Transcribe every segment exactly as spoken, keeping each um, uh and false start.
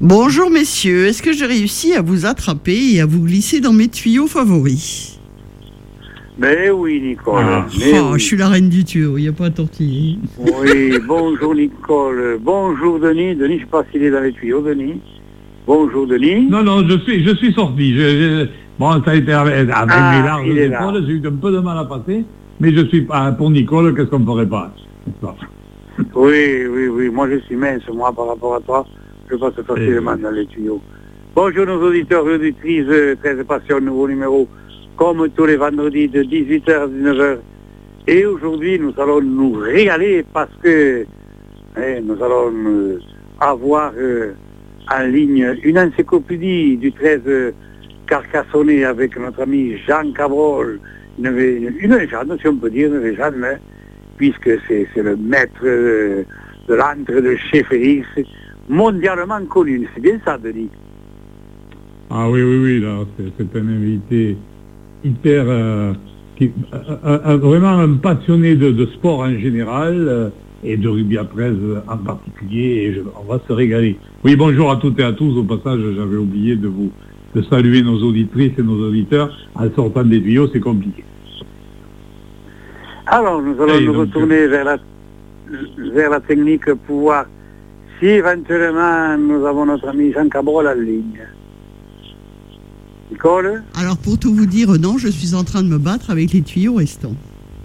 Bonjour messieurs, est-ce que j'ai réussi à vous attraper et à vous glisser dans mes tuyaux favoris? Mais oui, Nicole. Ah, mais oh, oui. Je suis la reine du tuyau, il n'y a pas à tortiller. Oui, bonjour Nicole. Bonjour Denis. Denis, je ne sais pas s'il est dans les tuyaux, Denis. Bonjour Denis. Non, non, je suis, je suis sorti. Je, je, bon, ça a été avec, avec Ah, mes larges il est épaules, j'ai eu un peu de mal à passer, mais je suis pas pour Nicole, qu'est-ce qu'on ne ferait pas, n'est-ce pas? Oui, oui, oui. Moi, je suis mince, moi, par rapport à toi. Je passe facilement dans les tuyaux. Bonjour nos auditeurs et auditrices, euh, treize Passion, nouveau numéro, comme tous les vendredis de dix-huit heures à dix-neuf heures. Et aujourd'hui, nous allons nous régaler parce que eh, nous allons euh, avoir euh, en ligne une encyclopédie du treize euh, Carcassonnais avec notre ami Jean Cabrol, une, une, une légende, si on peut dire, une légende, hein, puisque c'est, c'est le maître euh, de l'antre de chez Félix, mondialement connu. C'est bien ça, Denis? Ah oui, oui, oui, là, c'est, c'est un invité hyper... Euh, qui, euh, euh, vraiment un passionné de, de sport en général euh, et de rugby à treize en particulier, et je, on va se régaler. Oui, bonjour à toutes et à tous. Au passage, j'avais oublié de vous de saluer nos auditrices et nos auditeurs. En sortant des tuyaux, c'est compliqué. Alors, nous allons et nous donc, retourner vers la, vers la technique pour voir si éventuellement nous avons notre ami Jean Cabrol en ligne. Nicole? Alors pour tout vous dire, non, je suis en train de me battre avec les tuyaux restants.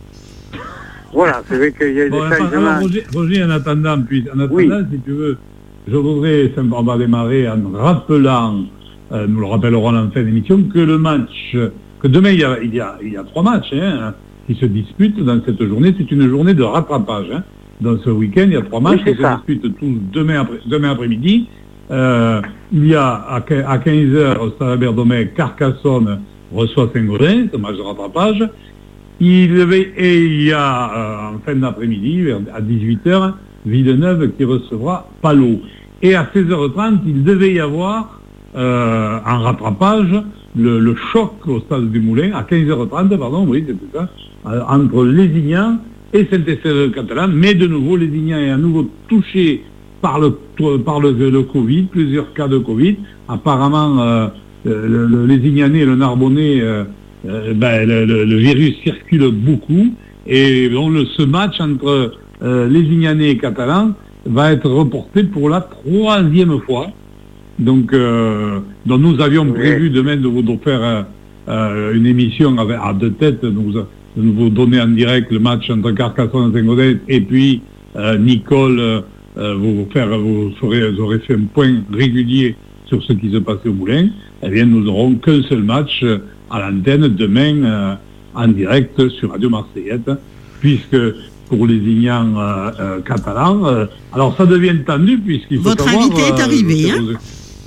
Voilà, c'est vrai qu'il y a Bon, des changements. alors, Roger, Roger, en attendant, puis, en attendant Oui. si tu veux, je voudrais simplement démarrer en rappelant, euh, nous le rappellerons en fin d'émission, que le match, que demain il y a, il y a, il y a trois matchs hein, qui se disputent dans cette journée. C'est une journée de rattrapage. Hein. Dans ce week-end, il y a trois matchs Oui, qui ça. se disputent tous demain, après, demain après-midi. Euh, il y a à quinze heures au Stade Albert-Domet, Carcassonne reçoit Saint-Gaudens, ce match de rattrapage. Il devait, et il y a euh, en fin d'après-midi, à dix-huit heures, Villeneuve qui recevra Palot. Et à seize heures trente, il devait y avoir euh, en rattrapage le, le choc au Stade du Moulin, à quinze heures trente, pardon, oui, c'était ça, euh, entre Lézignan et Saint-Estève-Catalan. Mais de nouveau, Lézignan est à nouveau touché par le, par le, le Covid, plusieurs cas de Covid. Apparemment, euh, le, le Lézignanais et le Narbonnais, euh, euh, ben, le, le, le virus circule beaucoup. Et donc, le, ce match entre euh, Lézignanais et Catalans va être reporté pour la troisième fois. Donc, euh, donc nous avions prévu demain de vous de faire euh, euh, une émission avec, à deux têtes, de nous, de vous donner en direct le match entre Carcassonne et Saint-Gaudens, et puis euh, Nicole... Euh, Euh, vous, faire, vous, ferez, vous aurez fait un point régulier sur ce qui se passait au Moulin. Eh bien, nous n'aurons qu'un seul match euh, à l'antenne demain euh, en direct sur Radio Marseillette, puisque pour les Lézignan euh, euh, catalans, euh, alors ça devient tendu puisqu'il faut Votre savoir... invité est euh, arrivé, hein vous...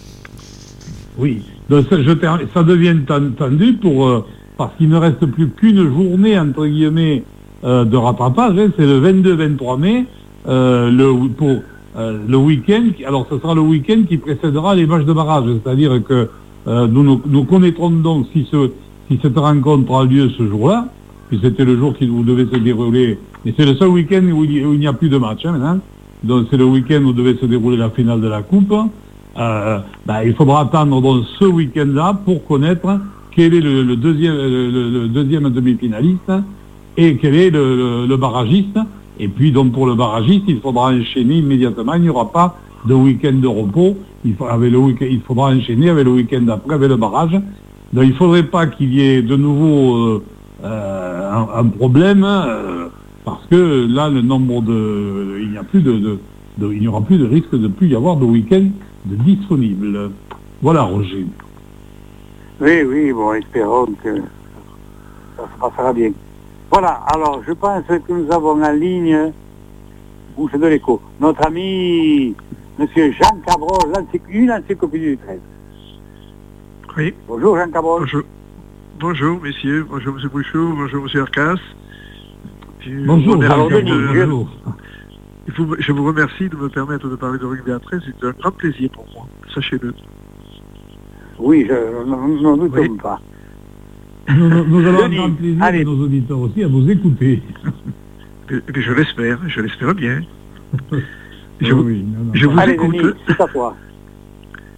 Oui, donc ça, je ter... ça devient tendu pour, euh, parce qu'il ne reste plus qu'une journée, entre guillemets, euh, de rattrapage, hein, c'est le vingt-deux vingt-trois mai, Euh, le, pour euh, le week-end, alors ce sera le week-end qui précédera les matchs de barrage, c'est-à-dire que euh, nous, nous, nous connaîtrons donc si, ce, si cette rencontre a lieu ce jour-là, puis c'était le jour qui devait se dérouler, et c'est le seul week-end où il, où il n'y a plus de match hein, maintenant, donc c'est le week-end où devait se dérouler la finale de la Coupe, euh, ben, il faudra attendre donc ce week-end-là pour connaître quel est le, le, deuxième, le, le deuxième demi-finaliste et quel est le, le, le barragiste. Et puis donc pour le barragiste, il faudra enchaîner immédiatement, il n'y aura pas de week-end de repos, il, faut, avec le week- il faudra enchaîner avec le week-end d'après, avec le barrage. Donc il ne faudrait pas qu'il y ait de nouveau euh, euh, un, un problème, euh, parce que là le nombre de... il n'y a plus de, de, de... il n'y aura plus de risque de plus y avoir de week-end de disponible. Voilà Roger. Oui, oui, bon, espérons que ça se passera bien. Voilà, alors je pense que nous avons en ligne, ou c'est de l'écho, notre ami monsieur Jean Cabrol, une encyclopédie du treize. Oui. Bonjour Jean Cabrol. Bonjour. Bonjour messieurs, bonjour monsieur Bouchot, bonjour monsieur Arcas. Je bonjour, vous alors, de... bonjour. Il faut... Je vous remercie de me permettre de parler de rugby à treize, c'est un grand plaisir pour moi, sachez-le. Oui, je n'en doute oui. pas. Nous, nous allons Denis, avoir plaisir allez. de nos auditeurs aussi à vous écouter. Et, et je l'espère, je l'espère bien. Je, oui, non, non. je vous allez, écoute. Denis, c'est à toi.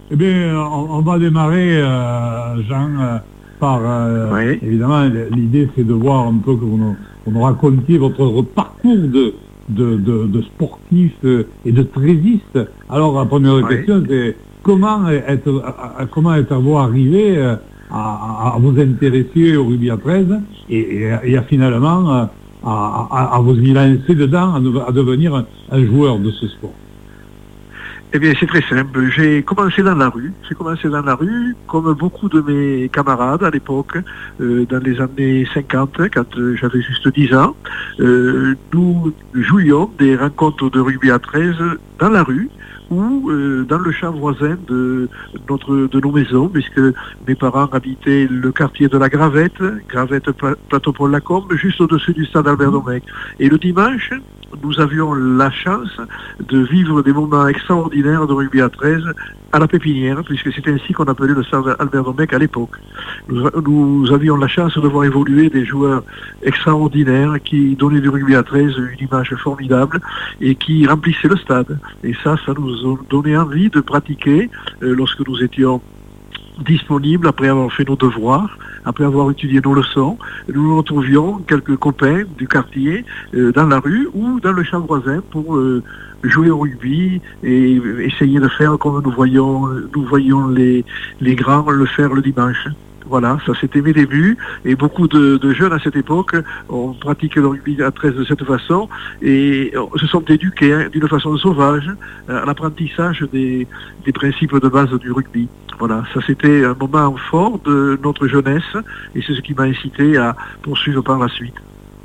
Eh bien, on, on va démarrer, euh, Jean, euh, par, euh, Oui. évidemment, l'idée c'est de voir un peu que vous nous, vous nous racontiez votre parcours de, de, de, de sportif et de trésiste. Alors, la première Oui. question, c'est comment être, à- à- comment êtes-vous arrivé euh, à, à vous intéresser au rugby à treize et, et, à- et à finalement euh, à, à, à vous y lancer dedans, à, de- à devenir un, un joueur de ce sport? Eh bien, c'est très simple. J'ai commencé dans la rue. J'ai commencé dans la rue, comme beaucoup de mes camarades à l'époque, euh, dans les années cinquante, quand euh, j'avais juste dix ans. Euh, nous jouions des rencontres de rugby à treize dans la rue ou euh, dans le champ voisin de, notre, de nos maisons, puisque mes parents habitaient le quartier de la Gravette, Gravette Pla- Plateau Paul-Lacombe, juste au-dessus du stade Albert Domecq. Et le dimanche, nous avions la chance de vivre des moments extraordinaires de rugby à treize à la Pépinière, puisque c'est ainsi qu'on appelait le stade Albert Domecq à l'époque. Nous, nous avions la chance de voir évoluer des joueurs extraordinaires qui donnaient du rugby à treize une image formidable et qui remplissaient le stade. Et ça, ça nous a donné envie de pratiquer euh, lorsque nous étions disponibles après avoir fait nos devoirs, après avoir étudié nos leçons. Nous nous retrouvions quelques copains du quartier euh, dans la rue ou dans le champ voisin pour euh, jouer au rugby et essayer de faire comme nous voyons, nous voyons les, les grands le faire le dimanche. Voilà, ça c'était mes débuts et beaucoup de, de jeunes à cette époque ont pratiqué le rugby à treize de cette façon et se sont éduqués hein, d'une façon sauvage à l'apprentissage des, des principes de base du rugby. Voilà, ça c'était un moment fort de notre jeunesse et c'est ce qui m'a incité à poursuivre par la suite.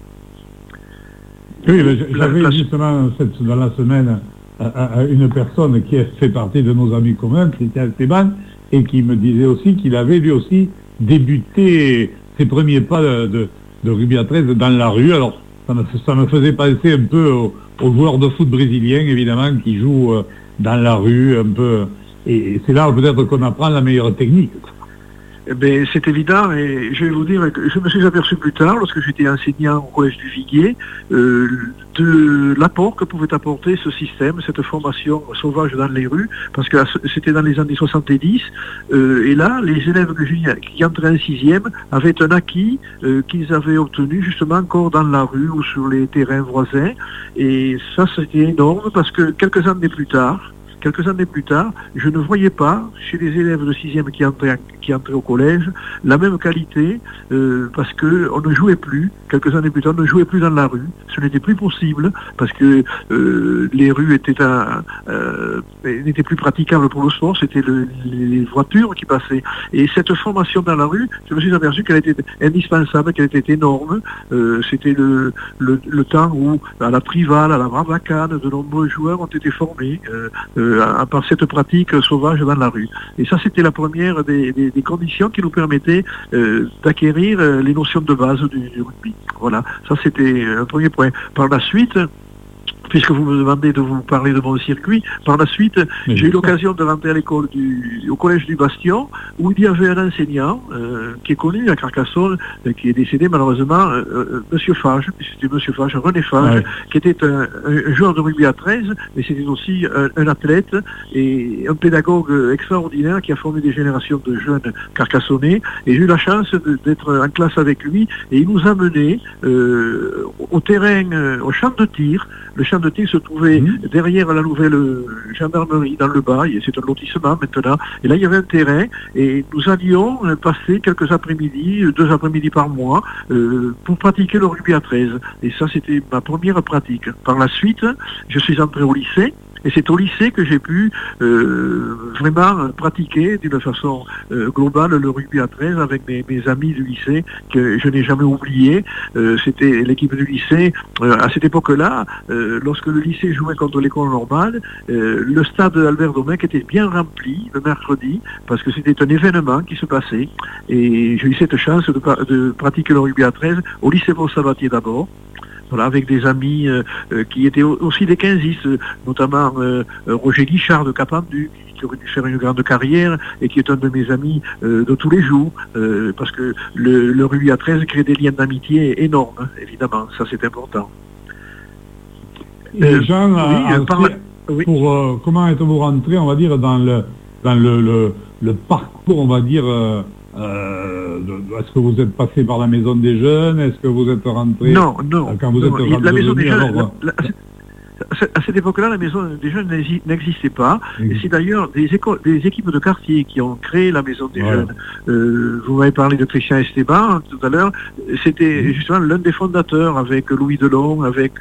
Oui, mais j'avais La- justement cette, dans la semaine euh, euh, une personne qui a fait partie de nos amis communs, Christian Esteban, et qui me disait aussi qu'il avait lui aussi débuté ses premiers pas de, de, de rugby à treize dans la rue. Alors ça me, ça me faisait penser un peu aux, aux joueurs de foot brésiliens, évidemment, qui jouent euh, dans la rue un peu. Et, et c'est là peut-être qu'on apprend la meilleure technique. Eh bien, c'est évident et je vais vous dire que je me suis aperçu plus tard, lorsque j'étais enseignant au collège du Viguier, euh, de l'apport que pouvait apporter ce système, cette formation sauvage dans les rues, parce que c'était dans les années soixante-dix, euh, et là, les élèves que j'ai- qui entraient en sixième avaient un acquis euh, qu'ils avaient obtenu justement encore dans la rue ou sur les terrains voisins, et ça c'était énorme parce que quelques années plus tard, Quelques années plus tard, je ne voyais pas, chez les élèves de sixième qui entraient, qui entraient au collège, la même qualité, euh, parce qu'on ne jouait plus, quelques années plus tard, on ne jouait plus dans la rue. Ce n'était plus possible, parce que euh, les rues étaient, un, euh, n'étaient plus praticables pour le sport, c'était le, les voitures qui passaient. Et cette formation dans la rue, je me suis aperçu qu'elle était indispensable, qu'elle était énorme. Euh, c'était le, le, le temps où, à la Prival, à la Bravacane, de nombreux joueurs ont été formés. Euh, euh, À, par cette pratique sauvage dans la rue. Et ça, c'était la première des, des, des conditions qui nous permettaient euh, d'acquérir euh, les notions de base du, du rugby. Voilà, ça c'était un premier point. Par la suite, puisque vous me demandez de vous parler de mon circuit, par la suite, Mais j'ai eu ça. l'occasion de rentrer à l'école du, au collège du Bastion, où il y avait un enseignant euh, qui est connu à Carcassonne, euh, qui est décédé malheureusement, euh, euh, Monsieur Fage, c'était Monsieur Fage, René Fage, Ouais. qui était un, un joueur de rugby à treize, mais c'était aussi un, un athlète et un pédagogue extraordinaire qui a formé des générations de jeunes carcassonnais. Et j'ai eu la chance de- d'être en classe avec lui et il nous a menés euh, au terrain, euh, au champ de tir. Le champ de tir se trouvait Mmh. derrière la nouvelle euh, gendarmerie dans le bas, et c'est un lotissement maintenant. Et là, il y avait un terrain, et nous allions euh, passer quelques après-midi, euh, deux après-midi par mois, euh, pour pratiquer le rugby à treize. Et ça, c'était ma première pratique. Par la suite, je suis entré au lycée, et c'est au lycée que j'ai pu euh, vraiment pratiquer d'une façon euh, globale le rugby à treize avec mes, mes amis du lycée que je n'ai jamais oublié. Euh, c'était l'équipe du lycée. Euh, à cette époque-là, euh, lorsque le lycée jouait contre l'école normale, euh, le stade Albert Domecq était bien rempli le mercredi parce que c'était un événement qui se passait. Et j'ai eu cette chance de, de pratiquer le rugby à treize au lycée Paul Sabatier d'abord. Voilà, avec des amis euh, euh, qui étaient aussi des quinzistes, euh, notamment euh, euh, Roger Guichard de Capendu, qui, qui aurait dû faire une grande carrière et qui est un de mes amis euh, de tous les jours, euh, parce que le, le rugby à treize crée des liens d'amitié énormes, évidemment, ça c'est important. Et Euh, Jean, oui, a- euh, par ensuite, la- oui. pour euh, comment êtes-vous rentré, on va dire, dans le dans le, le, le parcours, on va dire, euh, euh, de, est-ce que vous êtes passé par la maison des jeunes? Est-ce que vous êtes rentré? Non, non. Quand vous non, êtes rentré, la maison des jeunes, alors, la, la, à cette époque-là, la maison des jeunes n'existait pas. Et c'est d'ailleurs des, écoles, des équipes de quartier qui ont créé la maison des ouais. jeunes. Euh, vous m'avez parlé de Christian Esteban hein, tout à l'heure. C'était mmh. justement l'un des fondateurs avec Louis Delon, avec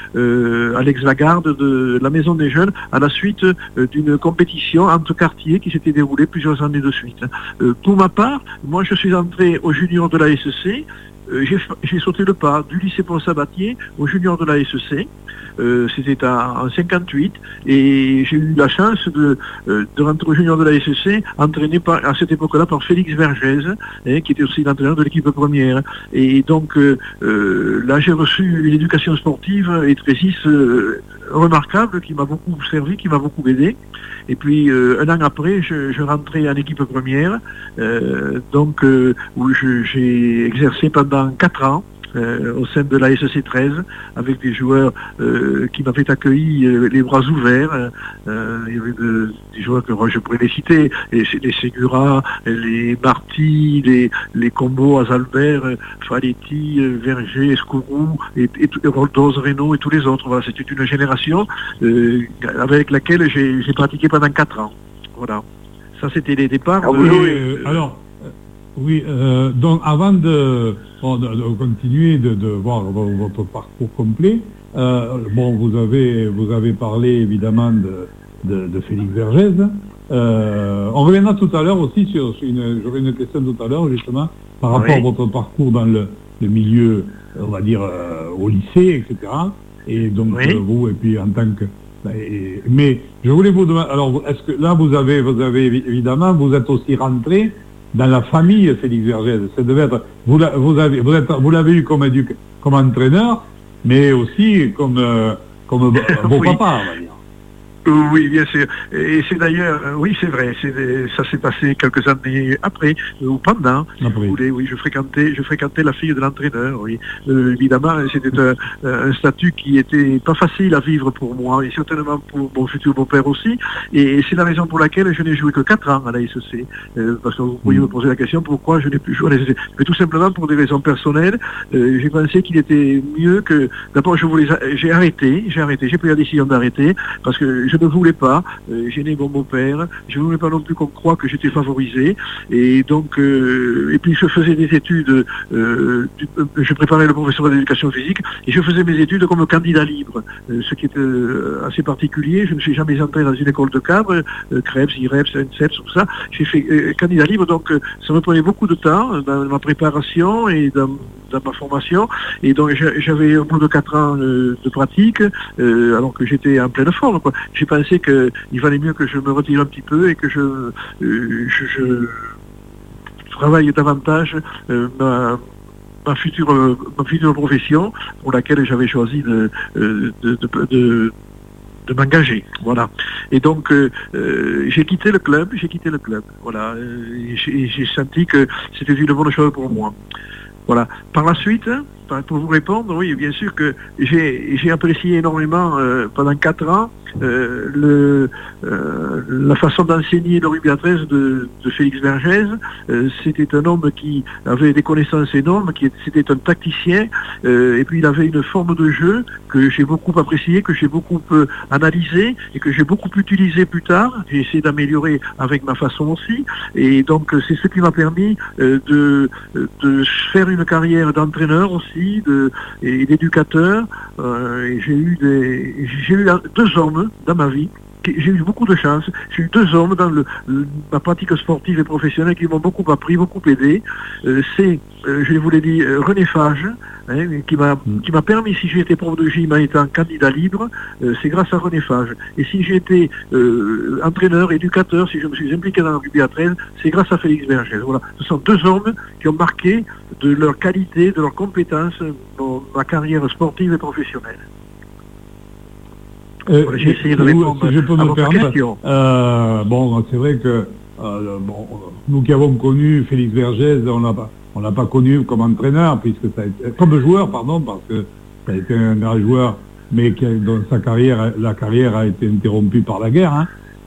euh, Alex Lagarde de la maison des jeunes à la suite euh, d'une compétition entre quartiers qui s'était déroulée plusieurs années de suite. Euh, pour ma part, moi je suis entré au junior de la S E C. Euh, j'ai sauté le pas du lycée Paul Sabatier au junior de la S E C. Euh, c'était en cinquante-huit et j'ai eu la chance de, euh, de rentrer au junior de la S E C entraîné par, à cette époque-là par Félix Vergès hein, qui était aussi l'entraîneur de l'équipe première et donc euh, euh, là j'ai reçu une éducation sportive et Trésis euh, remarquable qui m'a beaucoup servi, qui m'a beaucoup aidé et puis euh, un an après je, je rentrais en équipe première euh, donc euh, où je, j'ai exercé pendant quatre ans Euh, au sein de la S E C treize avec des joueurs euh, qui m'avaient accueilli euh, les bras ouverts. Euh, il y avait de, des joueurs que je pourrais les citer, les, les Segura, les Marty, les, les Combo, Azalbert, Faletti, Verger, Escourou, et, et, et Roldos, Renault et tous les autres. Voilà, c'était une génération euh, avec laquelle j'ai, j'ai pratiqué pendant quatre ans. Voilà. Ça c'était les départs. Ah, oui, de, oui, euh, alors, oui, euh, donc avant de, bon, de, de continuer de, de voir votre parcours complet, euh, bon, vous avez, vous avez parlé évidemment de, de, de Félix Vergès. Euh, on reviendra tout à l'heure aussi sur, sur une, j'aurai une question tout à l'heure justement par rapport oui. à votre parcours dans le, le milieu, on va dire euh, au lycée, et cetera. Et donc oui. euh, vous et puis en tant que Et, mais je voulais vous demander, alors est-ce que là vous avez, vous avez évidemment, vous êtes aussi rentré dans la famille Félix Vergès. Ça devait être, vous, vous avez, vous êtes, vous l'avez eu comme éduc, comme entraîneur, mais aussi comme, euh, comme beau oui. papa, on va dire. Oui, bien sûr. Et c'est d'ailleurs, oui, c'est vrai, c'est, ça s'est passé quelques années après, ou pendant. Après. Où les, oui, je fréquentais, je fréquentais la fille de l'entraîneur, oui. Euh, évidemment, c'était un, un statut qui était pas facile à vivre pour moi, et certainement pour mon futur beau-père aussi. Et c'est la raison pour laquelle je n'ai joué que quatre ans à la S E C. Euh, parce que vous pourriez mmh. me poser la question pourquoi je n'ai plus joué à la S E C. Mais tout simplement pour des raisons personnelles. Euh, j'ai pensé qu'il était mieux que, d'abord, je voulais, j'ai arrêté, j'ai arrêté, j'ai pris la décision d'arrêter, parce que je ne voulais pas euh, gêner mon beau-père, je ne voulais pas non plus qu'on croie que j'étais favorisé, et donc, euh, et puis je faisais des études, euh, du, euh, je préparais le professeur d'éducation physique, et je faisais mes études comme candidat libre, euh, ce qui est euh, assez particulier. Je ne suis jamais entré dans une école de cadre, euh, Krebs, I R E P S, N C E P S, tout ça, j'ai fait euh, candidat libre, donc euh, ça me prenait beaucoup de temps dans ma préparation et dans, dans ma formation, et donc j'avais au bout de quatre ans euh, de pratique, euh, alors que j'étais en pleine forme, quoi. J'ai pensé qu'il valait mieux que je me retire un petit peu et que je, euh, je, je travaille davantage euh, ma, ma, future, euh, ma future profession pour laquelle j'avais choisi de, de, de, de, de de m'engager, voilà. Et donc euh, euh, j'ai quitté le club, j'ai quitté le club, voilà. Et j'ai, j'ai senti que c'était une bonne chose pour moi. Voilà. Par la suite, pour vous répondre, oui, bien sûr que j'ai, j'ai apprécié énormément euh, pendant quatre ans euh, le, euh, la façon d'enseigner le rugby à treize de, de Félix Vergès. Euh, c'était un homme qui avait des connaissances énormes, qui c'était un tacticien, euh, et puis il avait une forme de jeu que j'ai beaucoup apprécié, que j'ai beaucoup euh, analysé et que j'ai beaucoup utilisé plus tard. J'ai essayé d'améliorer avec ma façon aussi, et donc c'est ce qui m'a permis euh, de, de faire une carrière d'entraîneur aussi, de, et d'éducateur. Euh, et j'ai eu des, j'ai eu deux hommes dans ma vie. J'ai eu beaucoup de chance. J'ai eu deux hommes dans le, le, ma pratique sportive et professionnelle qui m'ont beaucoup appris, beaucoup aidé. Euh, c'est, euh, je vous l'ai dit, euh, René Fage, hein, qui m'a mm. qui m'a permis, si j'ai été prof de gym en étant candidat libre, euh, c'est grâce à René Fage. Et si j'ai été euh, entraîneur, éducateur, si je me suis impliqué dans le rugby à treize, c'est grâce à Félix Vergès. Voilà. Ce sont deux hommes qui ont marqué de leur qualité, de leur compétence, dans ma carrière sportive et professionnelle. Euh, J'ai essayé de répondre si je peux me permettre. Euh, bon, c'est vrai que euh, bon, nous qui avons connu Félix Vergès, on l'a pas, on l'a pas connu comme entraîneur, puisque ça a été, comme joueur, pardon, parce que ça a été un grand joueur, mais qui, dont sa carrière, la carrière a été interrompue par la guerre. Hein.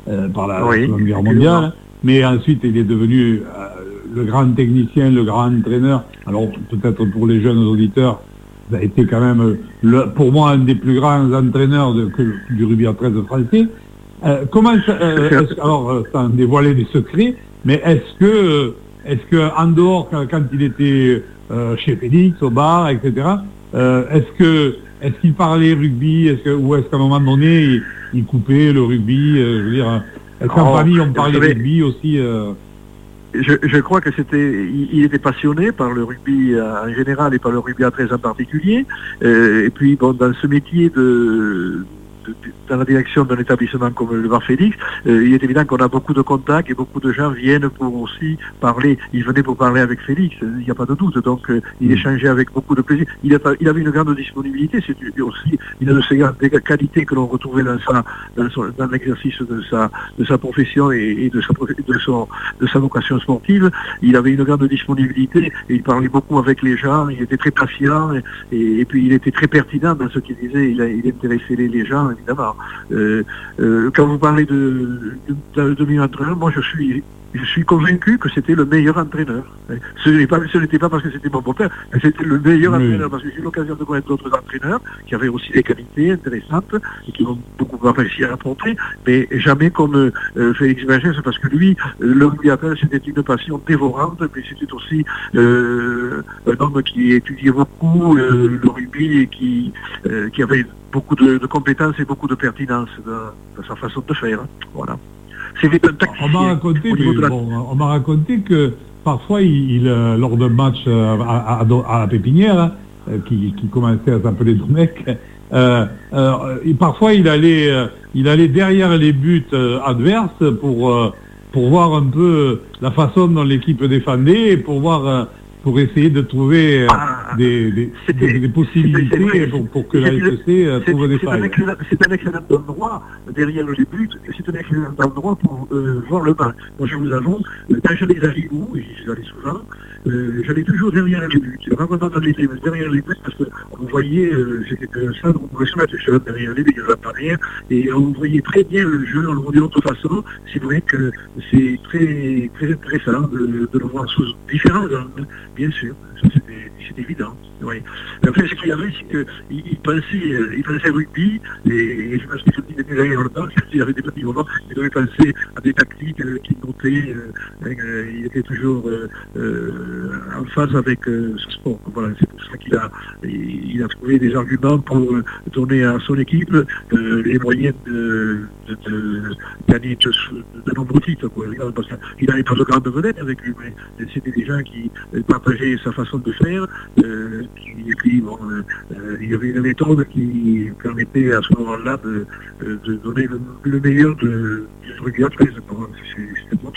euh, par la Oui, Seconde Guerre mondiale, mais ensuite il est devenu euh, le grand technicien, le grand entraîneur. Alors peut-être pour les jeunes auditeurs, ça a été quand même, le, pour moi, un des plus grands entraîneurs de, que, du rugby à treize français. Euh, comment ça, euh, est-ce, alors, sans dévoiler des secrets, mais est-ce que, est-ce que en dehors, quand, quand il était euh, chez Félix, au bar, et cetera, euh, est-ce que, est-ce qu'il parlait rugby, est-ce que, ou est-ce qu'à un moment donné, il, il coupait le rugby, euh, je veux dire, est-ce qu'en Oh, famille on parlait savez, rugby aussi euh... Je, je crois que c'était, il, il était passionné par le rugby en général et par le rugby à treize en particulier. Euh, et puis bon, dans ce métier de, de, de dans la direction d'un établissement comme le Bar Félix, euh, il est évident qu'on a beaucoup de contacts et beaucoup de gens viennent pour aussi parler. Il venait pour parler avec Félix, il n'y a pas de doute. Donc euh, il échangeait avec beaucoup de plaisir. Il, a, il avait une grande disponibilité. C'est aussi une de ces grandes qualités que l'on retrouvait dans sa, dans, son, dans l'exercice de sa, de sa profession et, et de sa, de son, de sa vocation sportive. Il avait une grande disponibilité et il parlait beaucoup avec les gens. Il était très patient et, et, et puis il était très pertinent dans ce qu'il disait. Il, a, il intéressait les, les gens évidemment. Euh, euh, quand vous parlez de, de, de, de meilleur entraîneur, moi je suis, je suis convaincu que c'était le meilleur entraîneur. Ce n'est pas, ce n'était pas parce que c'était mon beau-père, mais c'était le meilleur oui. entraîneur, parce que j'ai eu l'occasion de connaître d'autres entraîneurs qui avaient aussi des qualités intéressantes et qui ont beaucoup réussi à apporter, mais jamais comme euh, Félix Vergès, parce que lui, le rugby à treize, c'était une passion dévorante, mais c'était aussi euh, un homme qui étudiait beaucoup euh, le rugby et qui, euh, qui avait beaucoup de, de compétences et beaucoup de pertinence dans, dans sa façon de faire. Voilà. C'était un tacticien. On m'a raconté, mais, la... bon, on m'a raconté que parfois, il, il lors d'un match à, à, à la Pépinière, hein, qui, qui commençait à s'appeler Domecq, euh, euh, et parfois il allait, euh, il allait derrière les buts euh, adverses pour, euh, pour voir un peu la façon dont l'équipe défendait et pour voir. Euh, pour essayer de trouver euh, ah, des, des, des, des possibilités pour, pour que la S E C euh, trouve des failles. C'est un excellent endroit derrière les buts, c'est un excellent endroit pour euh, voir le match. Moi je vous avoue, quand j'allais à Limoux, et j'y allais souvent, euh, j'allais toujours derrière les buts. Rarement dans les mais derrière les buts, parce que vous voyez, euh, c'était ça, on pouvait se mettre derrière les buts, il y avait pas rien, et on voyait très bien le jeu, on le voyait d'autre façon. C'est vrai que c'est très, très intéressant de, de le voir sous différents angles. Bien sûr, ça c'est évident. Oui. En fait, ce qu'il y avait, c'est qu'il il pensait, il pensait rugby, et, et je pense qu'il était derrière le temps, il avait des petits moments, il devait penser à des tactiques euh, qu'il notait, euh, euh, il était toujours euh, euh, en phase avec euh, ce sport. Voilà, c'est pour ça qu'il a, il a trouvé des arguments pour euh, donner à son équipe euh, les moyens de, de, de gagner de, de, de nombreux titres. Quoi. Parce qu'il n'avait pas de grande vedette avec lui, mais c'était des gens qui euh, partageaient sa façon de faire. Euh, Et puis, bon, euh, il y avait une méthode qui permettait à ce moment-là de, de donner le, le meilleur de, du rugby à treize. C'était bon.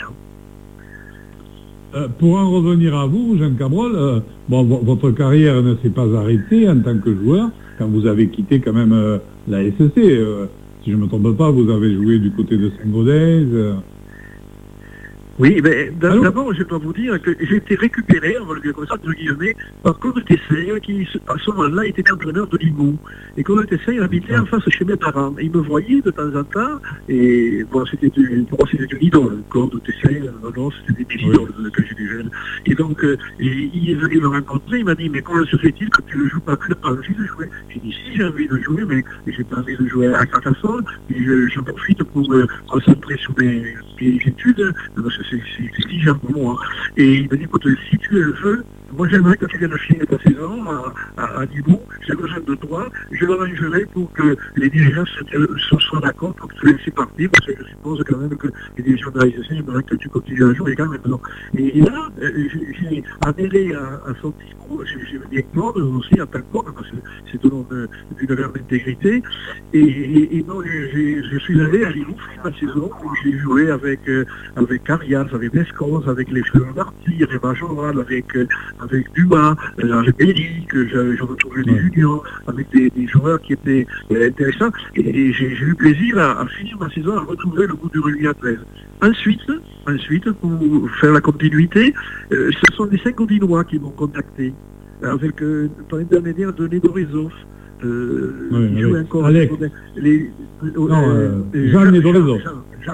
Euh, pour en revenir à vous, Jean Cabrol, euh, bon, votre carrière ne s'est pas arrêtée en tant que joueur quand vous avez quitté quand même euh, la S E C. Euh, si je ne me trompe pas, vous avez joué du côté de Saint-Gaudens. Euh... Oui, mais d'abord, je dois vous dire que j'ai été récupéré, on va le dire comme ça, de guillemets, par Claude Tessay, qui, à ce moment-là, était entraîneur de Limoux. Et Claude Tessay habitait en face chez mes parents. Et il me voyait de temps en temps, et bon, c'était pour moi, c'était une idole. Claude Tessay, non, non, c'était des idoles oui. quand j'étais jeune. Et donc, euh, et, il est venu me rencontrer, il m'a dit, mais comment se fait-il que tu ne joues pas que pas envie de jouer? J'ai dit, si, j'ai envie de jouer, mais j'ai pas envie de jouer à Carcassonne, et je, je profite pour me concentrer sur mes, mes études, parce que c'est si j'aime moi. Et il m'a dit, écoute, si tu le veux, moi j'aimerais que tu viennes finir ta saison à, à, à Limoux, j'ai besoin de toi, je l'arrangerai pour que les dirigeants se, se soient d'accord pour que tu laisses partir, parce que je suppose quand même que les dirigeants de la S E C aimeraient que tu continues à jouer quand même. Non. Et, et là, j'ai adhéré à, à son discours, j'ai dit Claude aussi, à Claude, parce que c'est tout le monde d'une grande intégrité. Et, et, et non, je suis allé à Limoux finir ma saison, où j'ai joué avec, euh, avec Carias, avec Lescos, avec les Fleurs d'Arty, avec Majoral, avec, euh, avec Dumas, euh, avec Eli, que j'ai retrouvé des juniors, avec des, des joueurs qui étaient euh, intéressants. Et, et j'ai eu plaisir à, à finir ma saison, à retrouver le goût du rugby à treize. Ensuite, ensuite, pour faire la continuité, euh, ce sont les Saint-Gaudinois qui m'ont contacté, avec euh, par l'intermédiaire de Nedorezov. Euh, oui, il oui. jouait encore Alex. Les, les, non, euh, euh, Jean Nedorezov. Jean, Jean,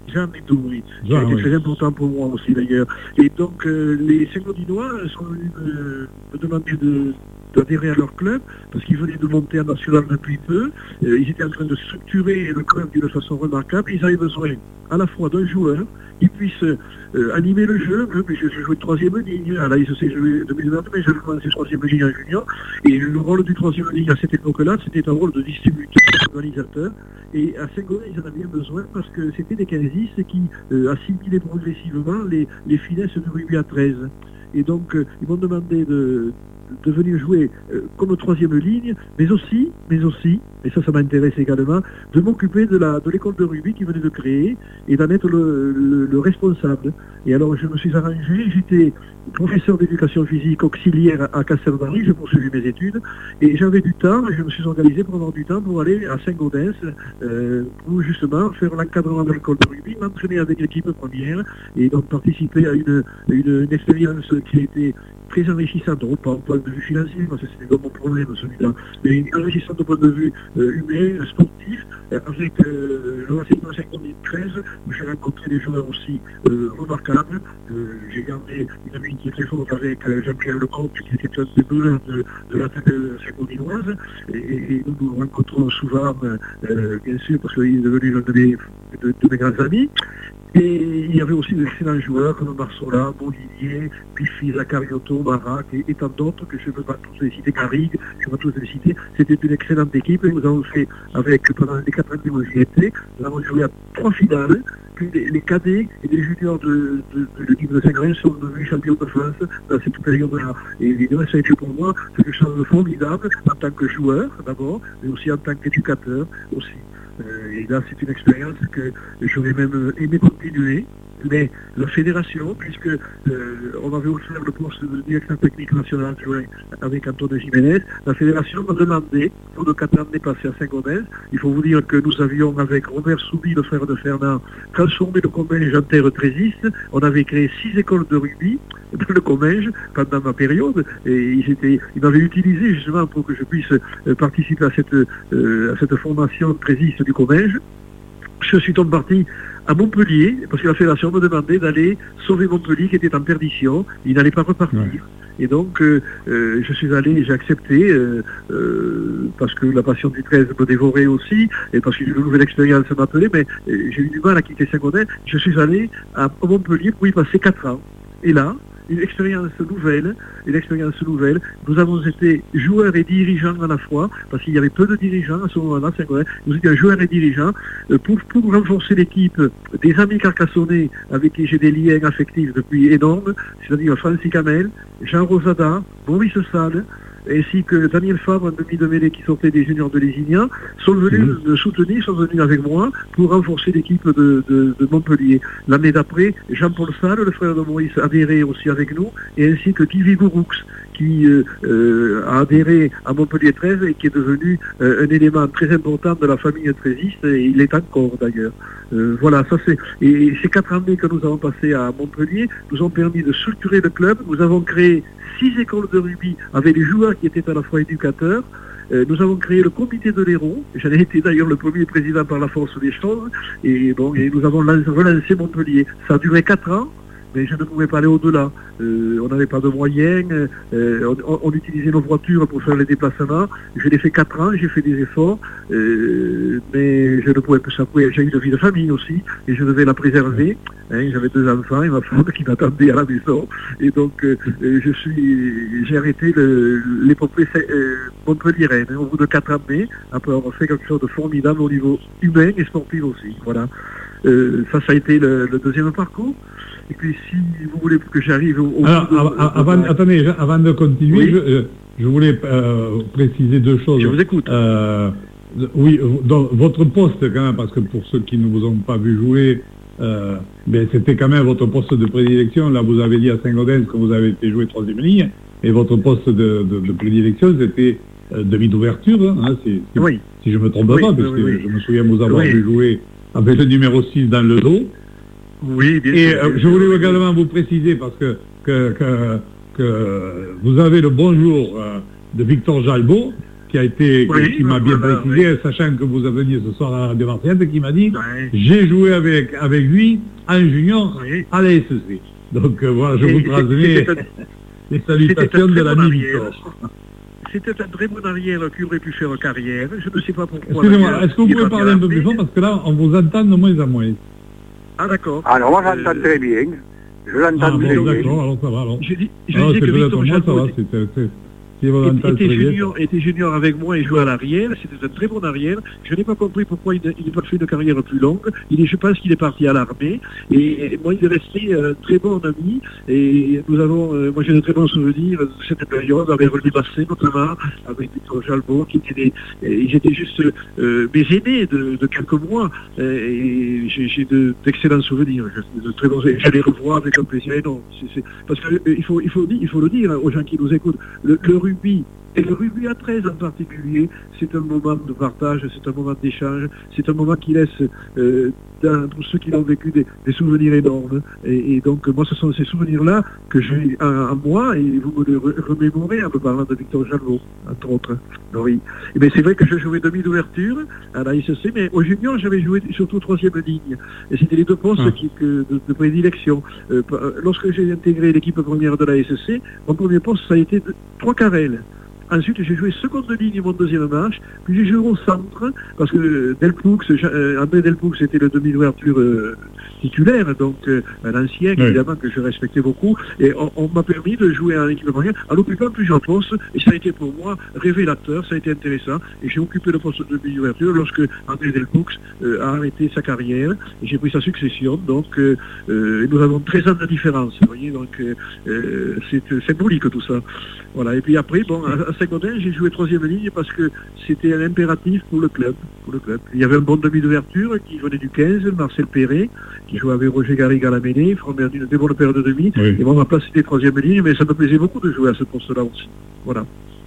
Jean Médou, oui. Jean, C'était oui. très important pour moi aussi d'ailleurs. Et donc euh, les Saint-Gaudinois sont venus me, me demander de d'adhérer à leur club, parce qu'ils venaient de monter en national depuis peu. Euh, ils étaient en train de structurer le club d'une façon remarquable. Ils avaient besoin à la fois d'un joueur qui puisse euh, animer le jeu. Mais je, je jouais de troisième ligne. Alors, il se sait jouer de milieu, mais j'avais commencé troisième ligne en junior. Et le rôle du troisième ligne à cette époque-là, c'était un rôle de distributeur, organisateur. Et à Saint-Gaudin, ils en avaient besoin parce que c'était des quinzistes qui euh, assimilaient progressivement les, les finesses du rugby à treize. Et donc, euh, ils m'ont demandé de, de venir jouer euh, comme troisième ligne, mais aussi, mais aussi, et ça, ça m'intéresse également, de m'occuper de la de l'école de rugby qu'ils venaient de créer et d'en être le, le, le responsable. Et alors, je me suis arrangé, j'étais professeur d'éducation physique auxiliaire à Castelnaudary, je poursuivis mes études, et j'avais du temps, et je me suis organisé pour avoir du temps pour aller à Saint-Gaudens, euh, pour justement faire l'encadrement de l'école de rugby, m'entraîner avec l'équipe première, et donc participer à une, une, une expérience qui a été très enrichissante, non pas au point de vue financier, parce que c'était pas mon problème celui-là, mais enrichissante au point de vue euh, humain, sportif, euh, avec euh, le renseignement cinq mille treize, où j'ai rencontré des joueurs aussi euh, remarquables. Euh, j'ai gardé une amitié très forte avec euh, Jean-Pierre Lecomte, qui était un des meneurs de, de la tête saint-gaudinoise, et, et nous nous rencontrons souvent, euh, bien sûr, parce qu'il est devenu l'un de mes, de, de mes grands amis. Et il y avait aussi d'excellents joueurs comme Marsola, Montlivier, Pifi, Zacariotto, Barak et, et tant d'autres que je ne peux pas tous les citer, Carrigue, je ne peux pas tous les citer. C'était une excellente équipe et nous avons fait, avec, pendant les quatre années où j'y étais, nous avons joué à trois finales. Puis les, les cadets et les juniors de, de, de l'équipe de Saint-Gaudens sont devenus champions de France dans cette période-là. Et évidemment, ça a été pour moi quelque chose de formidable en tant que joueur d'abord, mais aussi en tant qu'éducateur aussi. Euh, et là, c'est une expérience que j'aurais même aimé continuer. Mais la fédération, puisque euh, on avait offert le poste de directeur technique national avec Antoine Jiménez, la fédération m'a demandé, pour nos quatre années passées à Saint-Gaudens, il faut vous dire que nous avions, avec Robert Soubi, le frère de Fernand, transformé le Comminges en terre trésiste. On avait créé six écoles de rugby dans le Comminges pendant ma période, et ils, étaient, ils m'avaient utilisé justement pour que je puisse euh, participer à cette, euh, à cette formation trésiste du Comminges. Je suis donc parti à Montpellier, parce que la fédération me demandait d'aller sauver Montpellier qui était en perdition, il n'allait pas repartir. Ouais. Et donc euh, euh, je suis allé, j'ai accepté, euh, euh, parce que la passion du treize me dévorait aussi, et parce que une nouvelle expérience m'appelait, mais euh, j'ai eu du mal à quitter Saint-Gaudens. Je suis allé à Montpellier pour y passer quatre ans. Et là, une expérience nouvelle, une expérience nouvelle. Nous avons été joueurs et dirigeants à la fois, parce qu'il y avait peu de dirigeants à ce moment-là, nous étions joueurs et dirigeants, pour, pour renforcer l'équipe des amis carcassonnais avec qui j'ai des liens affectifs depuis énormes, c'est-à-dire Francis Camel, Jean Rosada, Maurice Salle, ainsi que Daniel Fabre, un demi de mêlée qui sortait des juniors de Lézignan, sont venus mmh. me soutenir, sont venus avec moi pour renforcer l'équipe de, de, de Montpellier. L'année d'après, Jean-Paul Salle, le frère de Maurice, adhérait aussi avec nous, et ainsi que Guy Vigouroux, qui euh, euh, a adhéré à Montpellier treize et qui est devenu euh, un élément très important de la famille treiziste, et il est encore d'ailleurs. Euh, voilà, ça c'est. Et ces quatre années que nous avons passées à Montpellier nous ont permis de structurer le club. Nous avons créé six écoles de rugby avec des joueurs qui étaient à la fois éducateurs. Euh, nous avons créé le comité de l'Hérault. J'en ai été d'ailleurs le premier président par la force des choses. Et bon, et nous avons lancé, relancé Montpellier. Ça a duré quatre ans. Mais je ne pouvais pas aller au-delà. Euh, on n'avait pas de moyens, euh, on, on utilisait nos voitures pour faire les déplacements. Je l'ai fait quatre ans, j'ai fait des efforts, euh, mais je ne pouvais pas. J'ai eu une vie de famille aussi, et je devais la préserver. Hein, j'avais deux enfants et ma femme qui m'attendait à la maison. Et donc, euh, je suis, j'ai arrêté le, l'épopée euh, montpelliéraine hein, au bout de quatre années, après avoir fait quelque chose de formidable au niveau humain et sportif aussi. Voilà. Euh, ça, ça a été le, le deuxième parcours. Et puis, si vous voulez que j'arrive au... au Alors, de, avant, de, attendez, avant de continuer, oui. je, je voulais euh, préciser deux choses. Je vous écoute. Euh, oui, dans votre poste, quand même, parce que pour ceux qui ne vous ont pas vu jouer, euh, ben, c'était quand même votre poste de prédilection. Là, vous avez dit à Saint-Gaudens que vous avez été joué troisième ligne, et votre poste de, de, de prédilection, c'était euh, demi d'ouverture, hein, si, si, oui. si je ne me trompe oui, pas, parce oui, que oui. je me souviens vous avoir oui. vu jouer avec le numéro six dans le dos. Oui, bien Et sûr, euh, bien je voulais sûr. également vous préciser, parce que, que, que, que vous avez le bonjour euh, de Victor Jalbot, qui a été, Oui, qui m'a bien voilà, précisé, sachant que vous veniez ce soir à la Radio Marseillette, qui m'a dit, Ouais. j'ai joué avec, avec lui en junior Oui. à la S C. Donc euh, voilà, je Et vous c'était- transmets c'était un- les salutations c'était de un la très bon Victor. arrière. C'était un très bon arrière qui aurait pu faire carrière. Je ne sais pas pourquoi. Excusez-moi, d'ailleurs. est-ce que vous Il est pouvez parti parler à un peu plus l'armée. fort, parce que là, on vous entend de moins en moins. Ah d'accord. Alors moi j'entends Euh, très bien. Je l'entends Ah très bon, bien. d'accord, alors ça va, alors. Je, dis, je Alors, disais c'est que peut-être Victor moi, ça Jalot va, était- c'est... c'est- Si vous était, entendez était très bien, junior, était junior avec moi et jouait à l'arrière. C'était un très bon arrière. Je n'ai pas compris pourquoi il n'a pas fait une carrière plus longue. Il est, je pense qu'il est parti à l'armée. Et, et moi, il est resté un très bon ami. Et nous avons, euh, moi j'ai de très bons souvenirs de cette période avec René Basset notamment, avec Victor Jalbon, qui étaient des, et ils étaient juste euh, mes aînés de, de quelques mois. Et j'ai j'ai de- d'excellents souvenirs. Je, de très bons, je les revois avec un plaisir énorme. C'est- c'est- parce qu'il faut, il faut, il faut le dire aux gens qui nous écoutent. Le, le rugby, et le rugby à treize en particulier, c'est un moment de partage, c'est un moment d'échange, c'est un moment qui laisse, euh, dans, pour ceux qui l'ont vécu, des, des souvenirs énormes. Et, et donc, moi, ce sont ces souvenirs-là que j'ai en, en moi, et vous me les re- remémorez en me parlant de Victor Jalot, entre autres. Oui. Et bien, c'est vrai que je jouais demi d'ouverture à la S C, mais au junior, j'avais joué surtout troisième ligne. Et c'était les deux postes Ah. qui, que, de, de prédilection. Euh, pa- lorsque j'ai intégré l'équipe première de la S C, mon premier poste, ça a été de, trois carrels. Ensuite, j'ai joué seconde ligne mon deuxième match, puis j'ai joué au centre, parce que Delpoux, euh, André Delpoux, c'était le demi d'ouverture euh, titulaire, donc euh, un ancien, Oui. évidemment, que je respectais beaucoup, et on, on m'a permis de jouer en équipe première en occupant plusieurs postes, et ça a été pour moi révélateur, ça a été intéressant, et j'ai occupé le poste de demi d'ouverture lorsque André Delpoux euh, a arrêté sa carrière, et j'ai pris sa succession, donc euh, euh, nous avons treize ans de différence, vous voyez, donc euh, euh, c'est euh, symbolique tout ça. Voilà, et puis après, bon, à, à Saint-Gaudin, j'ai joué troisième ligne parce que c'était un impératif pour le club. Pour le club. Il y avait un bon demi d'ouverture qui venait du quinze, Marcel Perret, qui jouait avec Roger Garrigue à la mêlée, formait une très bonne paire de demi. Oui. Et bon, ma place c'était troisième ligne, mais ça me plaisait beaucoup de jouer à ce poste-là aussi. Voilà.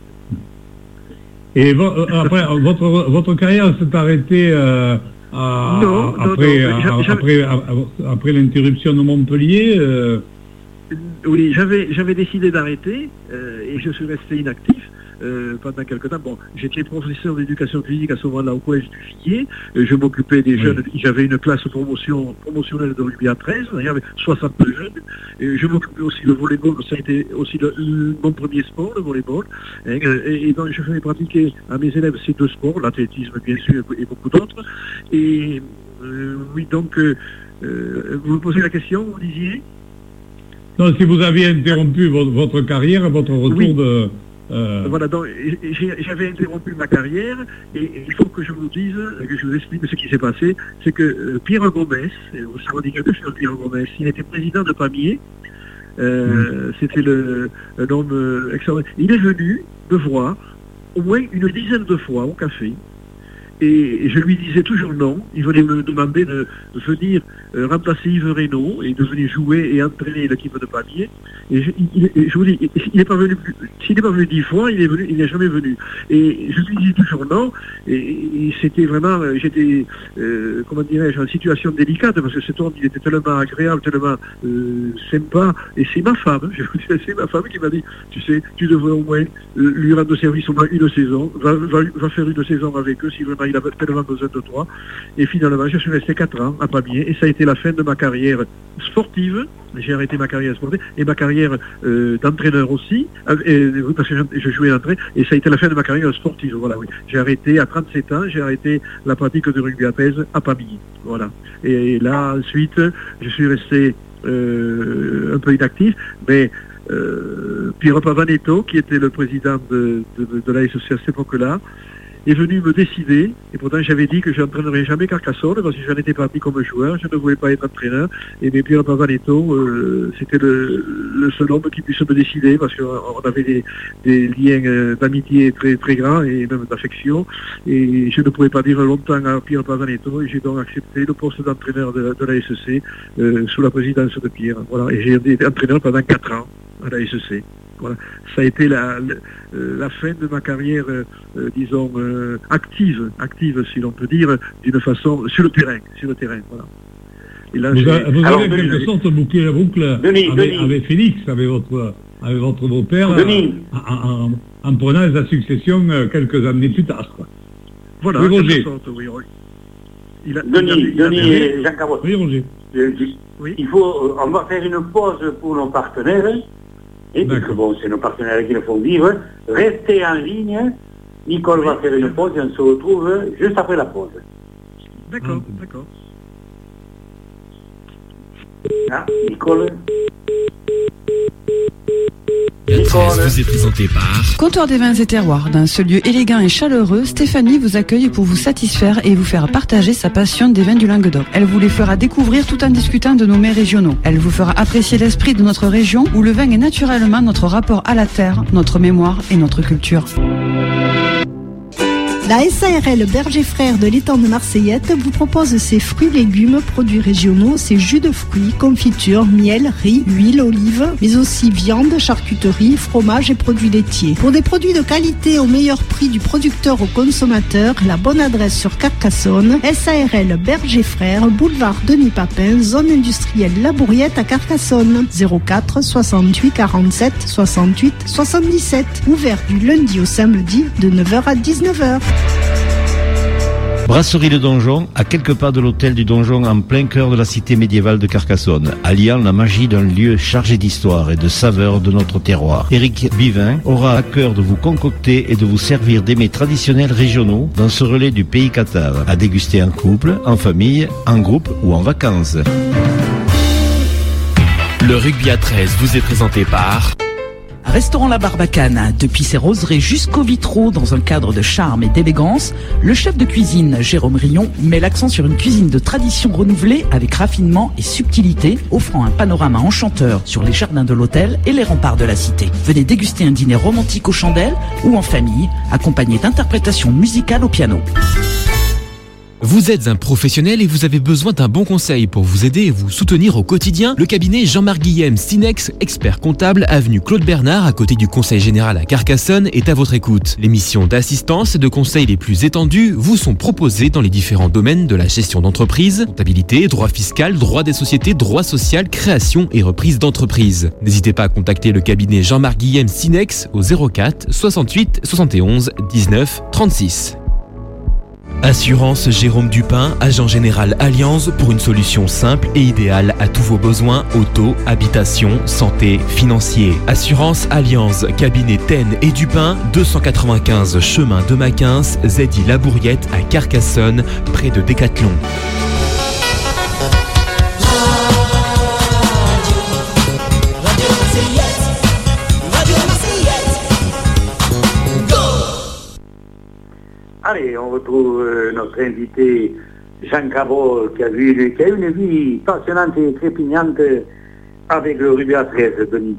Et vo- euh, après, votre, votre carrière s'est arrêtée euh, à- Non, non, après, non, à- j'a- j'a- après, à- après l'interruption de Montpellier. euh, Oui, j'avais j'avais décidé d'arrêter euh, et je suis resté inactif euh, pendant quelques temps. Bon, j'étais professeur d'éducation physique à ce moment-là au collège du Figuier. Euh, je m'occupais des Oui. jeunes. J'avais une classe promotion, promotionnelle de rugby à treize. Il y avait soixante-deux jeunes. Et je m'occupais aussi du volleyball. Ça a été aussi le- le- mon premier sport, le volleyball. Et, et- et donc je faisais pratiquer à mes élèves ces deux sports, l'athlétisme bien sûr et beaucoup d'autres. Et euh, oui, donc euh, euh, vous me posez la question, vous disiez? Non, si vous aviez interrompu votre, votre carrière, votre retour Oui. de... euh, Voilà, donc j'ai- j'avais interrompu ma carrière et il faut que je vous dise, que je vous explique ce qui s'est passé, c'est que euh, Pierre Gomez, vous savez quelque chose, Pierre Gomez, il était président de Pamiers, euh, c'était le, un homme euh, extraordinaire. Il est venu me voir au moins une dizaine de fois au café. Et je lui disais toujours non. Il venait me demander de venir euh, remplacer Yves Reynaud et de venir jouer et entraîner l'équipe de Pamiers. Et je, il, il- je vous dis, il n'est pas venu, plus- s'il n'est pas venu dix fois, il est venu, il n'est jamais venu. Et je lui disais toujours non. Et, et c'était vraiment, euh, j'étais, euh, comment dirais-je, en situation délicate parce que cet homme, il était tellement agréable, tellement euh, sympa. Et c'est ma femme, je vous dis, c'est ma femme qui m'a dit, tu sais, tu devrais au moins euh, lui rendre service au moins une saison, va, va, va faire une saison avec eux si vraiment il a tellement besoin de toi. Et finalement, je suis resté quatre ans à Pamiers et ça a été la fin de ma carrière sportive. J'ai arrêté ma carrière sportive et ma carrière euh, d'entraîneur aussi, euh, et, oui, parce que je, je jouais d'entrée, et ça a été la fin de ma carrière sportive. Voilà, oui. J'ai arrêté à trente-sept ans, j'ai arrêté la pratique de rugby à pèse à Pamiers. Voilà. Et, là, ensuite, je suis resté euh, un peu inactif, mais euh, Pierre Pavanetto, qui était le président de, de, de la S C à cette époque-là, est venu me décider, et pourtant j'avais dit que je n'entraînerais jamais Carcassonne, parce que j'en étais parti comme joueur, je ne voulais pas être entraîneur, et mais Pierre Pavanetto, euh, c'était le, le seul homme qui puisse me décider, parce qu'on avait des, des liens euh, d'amitié très, très grands, et même d'affection, et je ne pouvais pas dire longtemps à Pierre Pavanetto, et j'ai donc accepté le poste d'entraîneur de, de la S C, euh, sous la présidence de Pierre. Voilà, et j'ai été entraîneur pendant quatre ans à la S C. Voilà. Ça a été la, la, la fin de ma carrière, euh, euh, disons, euh, active, active si l'on peut dire, d'une façon, sur le terrain, sur le terrain, voilà. Et là, vous, a, vous Alors, avez en quelque Denis, sorte bouclé la boucle Denis, avec, Denis. avec Félix, avec votre, avec votre beau-père. Denis. En, en, en prenant sa succession euh, quelques années plus tard. Quoi. Voilà, oui, en Roger. quelque sorte, oui, oui. Il a, Denis, il a- il a- Denis et Jean Cabotte. Oui, Roger. Je dis, Oui. il faut, euh, on va faire une pause pour nos partenaires, et parce que D'accord. bon, c'est nos partenaires qui nous font vivre. Restez en ligne, Nicole Oui. va faire une pause et on se retrouve juste après la pause. D'accord, Ah. d'accord. Ah, Nicole. Béatrice vous est présentée par Comptoir des vins et terroirs. Dans ce lieu élégant et chaleureux, Stéphanie vous accueille pour vous satisfaire et vous faire partager sa passion des vins du Languedoc. Elle vous les fera découvrir tout en discutant de nos mets régionaux. Elle vous fera apprécier l'esprit de notre région où le vin est naturellement notre rapport à la terre, notre mémoire et notre culture. La S A R L Berger Frères de l'étang de Marseillette vous propose ses fruits, légumes, produits régionaux, ses jus de fruits, confitures, miel, riz, huile, olive, mais aussi viande, charcuterie, fromage et produits laitiers. Pour des produits de qualité au meilleur prix du producteur au consommateur, la bonne adresse sur Carcassonne, S A R L Berger Frères, boulevard Denis Papin, zone industrielle Labouriette à Carcassonne, zéro quatre soixante-huit quarante-sept soixante-huit soixante-dix-sept. Ouvert du lundi au samedi de neuf heures à dix-neuf heures. Brasserie Le Donjon, à quelques pas de l'hôtel du Donjon, en plein cœur de la cité médiévale de Carcassonne, alliant la magie d'un lieu chargé d'histoire et de saveurs de notre terroir. Éric Bivin aura à cœur de vous concocter et de vous servir des mets traditionnels régionaux dans ce relais du pays catave, à déguster en couple, en famille, en groupe ou en vacances. Le rugby à treize vous est présenté par Restaurant La Barbacane, depuis ses roseraies jusqu'aux vitraux dans un cadre de charme et d'élégance, le chef de cuisine Jérôme Rion met l'accent sur une cuisine de tradition renouvelée avec raffinement et subtilité, offrant un panorama enchanteur sur les jardins de l'hôtel et les remparts de la cité. Venez déguster un dîner romantique aux chandelles ou en famille, accompagné d'interprétations musicales au piano. Vous êtes un professionnel et vous avez besoin d'un bon conseil pour vous aider et vous soutenir au quotidien. Le cabinet Jean-Marc Guillem Sinex, expert comptable, avenue Claude Bernard, à côté du Conseil Général à Carcassonne, est à votre écoute. Les missions d'assistance et de conseil les plus étendues vous sont proposées dans les différents domaines de la gestion d'entreprise, comptabilité, droit fiscal, droit des sociétés, droit social, création et reprise d'entreprise. N'hésitez pas à contacter le cabinet Jean-Marc Guillem Sinex au zéro quatre soixante-huit soixante et onze dix-neuf trente-six. Assurance Jérôme Dupin, agent général Allianz, pour une solution simple et idéale à tous vos besoins auto, habitation, santé, financier. Assurance Allianz, cabinet Ten et Dupin, deux cent quatre-vingt-quinze chemin de Maquins, Z I Labouriette à Carcassonne, près de Décathlon. Allez, on retrouve euh, notre invité Jean Cabot qui a, vu, qui a eu une vie passionnante et trépignante avec le rugby à treize, Denis.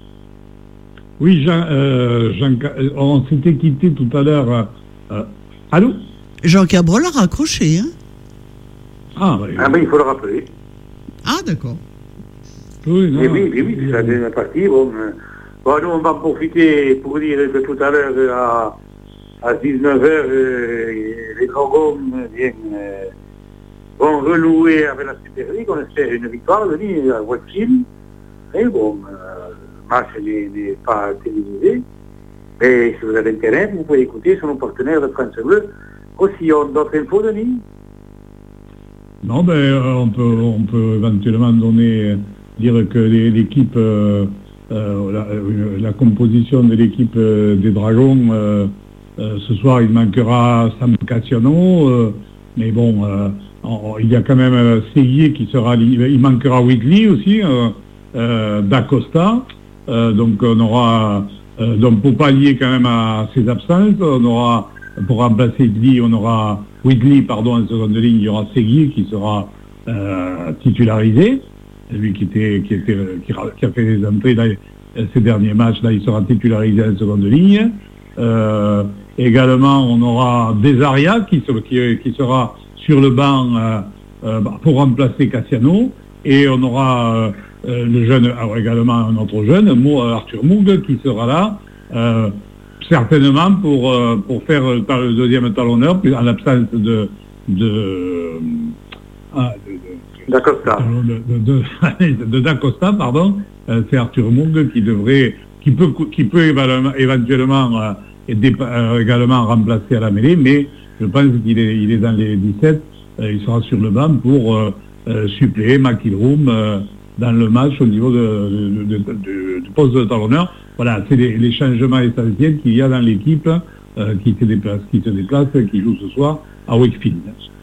Oui, Jean, euh, Jean, on s'était quitté tout à l'heure. Euh, euh, allô Jean Cabrol a raccroché, hein. Ah, oui. Ah ben il faut le rappeler. Ah, d'accord. Oui, non, Et oui, oui, oui, c'est la deuxième partie. Bon, euh, bon, nous on va en profiter pour dire que tout à l'heure à À dix-neuf heures, euh, les Dragons viennent, euh, vont renouer avec la Super League. On espère une victoire, Denis, à Watkin. Et bon, euh, le match n'est pas télévisé. Mais si vous avez Internet, vous pouvez écouter sur nos partenaires de France Bleu. Aussi, on d'autres infos, Denis? Non, ben, euh, on, peut, on peut éventuellement donner, dire que l'équipe, euh, euh, la, la composition de l'équipe euh, des Dragons, euh, Euh, ce soir, il manquera Sam Cassiano, euh, mais bon, euh, on, il y a quand même euh, Seguier qui sera libre. Il manquera Whitley aussi, euh, euh, d'Acosta. Euh, donc on aura, euh, donc pour pallier quand même à ces absences, on aura, pour remplacer Whitley, on aura Whitley, pardon, en seconde ligne, il y aura Seguier qui sera euh, titularisé. Lui qui était, qui était, qui, qui a fait des entrées là, ces derniers matchs, là, il sera titularisé en seconde ligne. Euh, également, on aura Desaria qui, qui, qui sera sur le banc euh, euh, pour remplacer Cassiano, et on aura euh, le jeune, alors également un autre jeune, Arthur Moug, qui sera là, euh, certainement pour, euh, pour faire le deuxième talonneur, en l'absence de de, ah, de, de d'Acosta. De, de, de, de, de D'Acosta, pardon, euh, c'est Arthur Moug qui devrait qui peut, qui peut éventuellement euh, euh, également remplacer à la mêlée, mais je pense qu'il est, il est dans les dix-sept, euh, il sera sur le banc pour euh, euh, suppléer McIlroom euh, dans le match au niveau de, de, de, de, de, de poste de talonneur. Voilà, c'est les, les changements essentiels qu'il y a dans l'équipe euh, qui se déplace, qui se déplace, qui joue ce soir à Wakefield.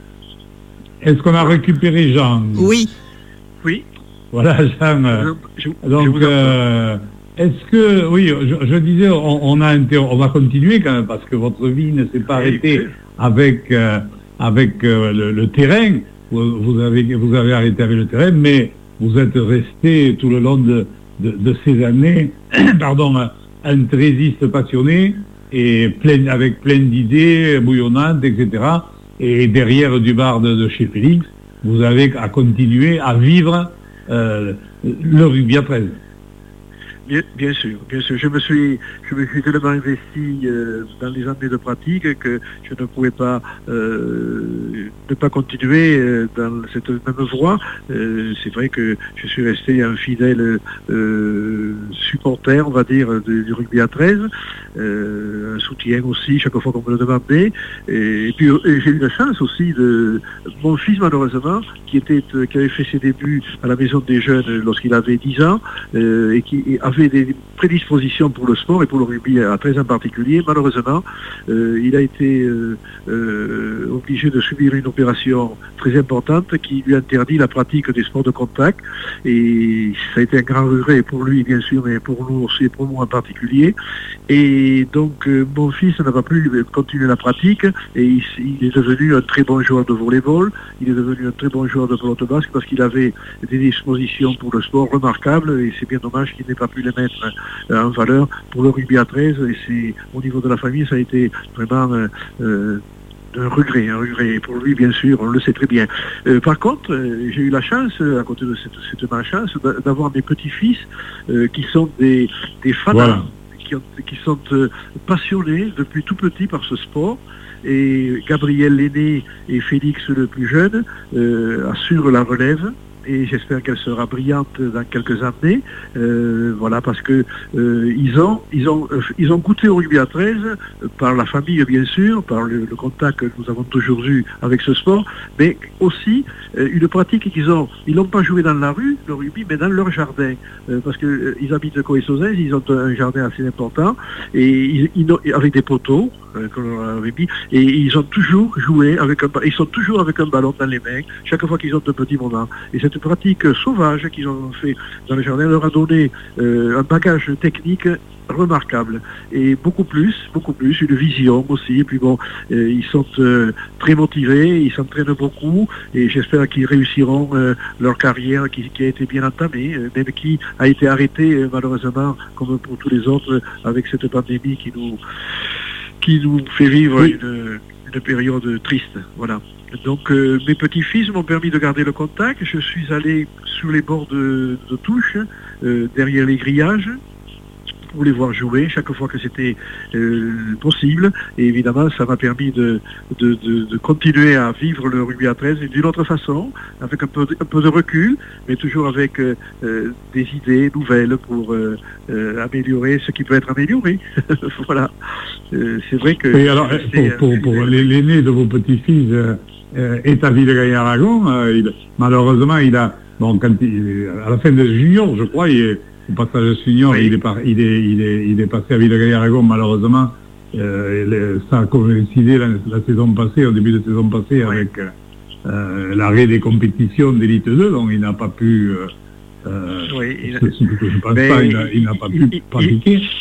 Est-ce qu'on a récupéré Jean? Oui. Oui. Voilà, Jean. Euh, je, je, donc, je euh, est-ce que, oui, je, je disais, on, on, a on va continuer quand même, parce que votre vie ne s'est pas arrêtée avec, euh, avec euh, le, le terrain. Vous, vous, avez, vous avez arrêté avec le terrain, mais vous êtes resté tout le long de, de, de ces années, pardon, un trésiste passionné, et plein, avec plein d'idées bouillonnantes, et cetera. Et derrière du bar de, de chez Félix, vous avez à continuer à vivre euh, le rugby à treize. Bien, bien sûr, bien sûr. Je me suis, je me suis tellement investi euh, dans les années de pratique que je ne pouvais pas euh, ne pas continuer euh, dans cette même voie. Euh, c'est vrai que je suis resté un fidèle euh, supporter, on va dire, de, du rugby à treize, euh, un soutien aussi chaque fois qu'on me le demandait. Et, et puis et j'ai eu la chance aussi de mon fils, malheureusement, qui était, qui avait fait ses débuts à la maison des jeunes lorsqu'il avait dix ans euh, et qui avait des prédispositions pour le sport et pour le rugby à treize en particulier. Malheureusement, euh, il a été euh, euh, obligé de subir une opération très importante qui lui interdit la pratique des sports de contact. Et ça a été un grand regret pour lui, bien sûr, mais pour nous aussi et pour moi en particulier. Et donc, euh, mon fils n'a pas pu continuer la pratique et il, il est devenu un très bon joueur de volleyball. Il est devenu un très bon joueur de pelote basque parce qu'il avait des dispositions pour le sport remarquables et c'est bien dommage qu'il n'ait pas pu les mettre euh, en valeur pour le rugby à treize. Et c'est, au niveau de la famille, ça a été vraiment euh, euh, un regret, un regret pour lui, bien sûr, on le sait très bien. Euh, par contre, euh, j'ai eu la chance, à côté de cette, cette malchance, d'avoir des petits-fils euh, qui sont des, des fans, voilà. qui, ont, qui sont euh, passionnés depuis tout petit par ce sport. Et Gabriel l'aîné et Félix le plus jeune euh, assurent la relève. Et j'espère qu'elle sera brillante dans quelques années, euh, voilà, parce que euh, ils ont, ils ont, euh, ils ont goûté au rugby à treize euh, par la famille bien sûr, par le, le contact que nous avons toujours eu avec ce sport, mais aussi euh, une pratique qu'ils ont, ils l'ont pas joué dans la rue, le rugby, mais dans leur jardin, euh, parce que euh, ils habitent à Coët-Sauzès, ils ont un jardin assez important et ils, ils ont, avec des poteaux. Euh, et ils ont toujours joué avec un, ils sont toujours avec un ballon dans les mains chaque fois qu'ils ont de petits moments. Et cette pratique sauvage qu'ils ont fait dans le jardin leur a donné euh, un bagage technique remarquable et beaucoup plus, beaucoup plus, une vision aussi. Et puis bon, euh, ils sont euh, très motivés, ils s'entraînent beaucoup et j'espère qu'ils réussiront euh, leur carrière qui, qui a été bien entamée, euh, même qui a été arrêtée euh, malheureusement comme pour tous les autres avec cette pandémie qui nous qui nous fait vivre oui. une, une période triste. Voilà. Donc euh, mes petits-fils m'ont permis de garder le contact. Je suis allé sur les bords de, de touche, euh, derrière les grillages, pour les voir jouer chaque fois que c'était euh, possible. Et évidemment, ça m'a permis de, de, de, de continuer à vivre le rugby à treize d'une autre façon, avec un peu, de, un peu de recul, mais toujours avec euh, euh, des idées nouvelles pour euh, euh, améliorer ce qui peut être amélioré. Voilà. Euh, c'est vrai que... Et alors, pour, pour, pour l'aîné de vos petits-fils euh, euh, est à Villegaye-Aragon, euh, il, malheureusement, il a... Bon, quand il, à la fin des juniors, je crois, il est... Au passage junior, oui. il, est par, il, est, il, est, il est passé à Villegaye-Aragon, malheureusement. Euh, ça a coïncidé la, la saison passée, au début de saison passée, oui. avec euh, l'arrêt des compétitions d'élite deux, donc il n'a pas pu... Euh, oui, il, ce, ce que je pense pas, il, a, il n'a pas il, pu il, pratiquer. Il,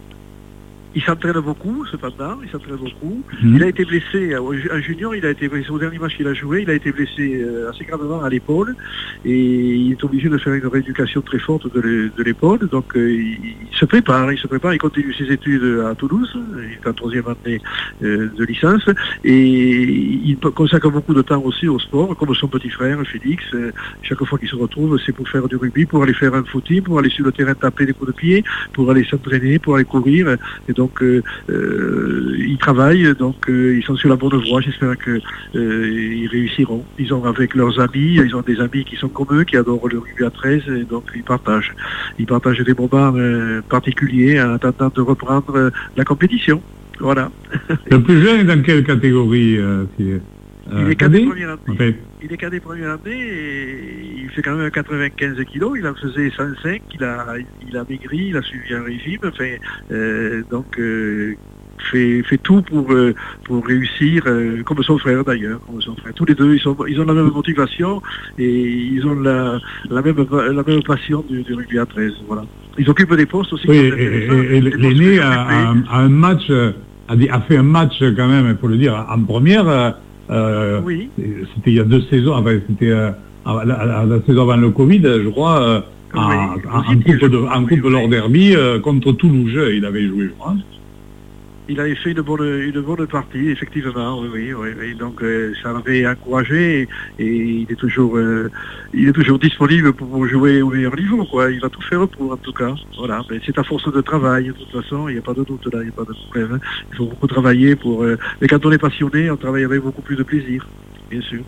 il s'entraîne beaucoup, cependant, il s'entraîne beaucoup. Mmh. Il a été blessé, en junior, il a été blessé, au dernier match qu'il a joué, il a été blessé euh, assez gravement à l'épaule, et il est obligé de faire une rééducation très forte de l'épaule, donc euh, il, il se prépare, il se prépare, il continue ses études à Toulouse, il est en troisième année euh, de licence, et il consacre beaucoup de temps aussi au sport, comme son petit frère, Félix. Euh, chaque fois qu'il se retrouve, c'est pour faire du rugby, pour aller faire un footing, pour aller sur le terrain taper des coups de pied, pour aller s'entraîner, pour aller courir, et donc donc euh, euh, ils travaillent, donc euh, ils sont sur la bonne voie. J'espère que euh, ils réussiront. Ils ont avec leurs amis, ils ont des amis qui sont comme eux, qui adorent le rugby à treize, et donc ils partagent. Ils partagent des moments euh, particuliers en attendant de reprendre euh, la compétition. Voilà. Le plus jeune est dans quelle catégorie euh, qui est, euh, Il est cadet première année. En fait. Il est cadet première année et il fait quand même quatre-vingt-quinze kilos. Il en faisait cent cinq. Il a, il a maigri, il a suivi un régime. Enfin, euh, donc euh, fait, fait tout pour euh, pour réussir, euh, comme son frère d'ailleurs. Comme son frère. Tous les deux, ils sont, ils ont la même motivation et ils ont la, la même la même passion du, du rugby à treize. Voilà. Ils occupent des postes aussi. Oui, et, et, et l'aîné a, a, a un match, a, a fait un match quand même, il faut le dire, en première. Euh, oui. C'était il y a deux saisons, enfin, c'était euh, la, la, la saison avant le Covid, je crois, euh, oui, en, en, en coupe, de, en coupe oui, Lord Derby euh, contre Toulouse, il avait joué, je crois. Il avait fait une bonne, une bonne partie, effectivement, oui, oui, oui, oui. Donc euh, ça l'avait encouragé et, et il est toujours, euh, il est toujours disponible pour jouer au meilleur niveau, quoi. Il va tout faire pour, en tout cas. Voilà, mais c'est à force de travail, de toute façon, il n'y a pas de doute là, il n'y a pas de problème. Hein. Il faut beaucoup travailler pour. Euh... Mais quand on est passionné, on travaille avec beaucoup plus de plaisir, bien sûr.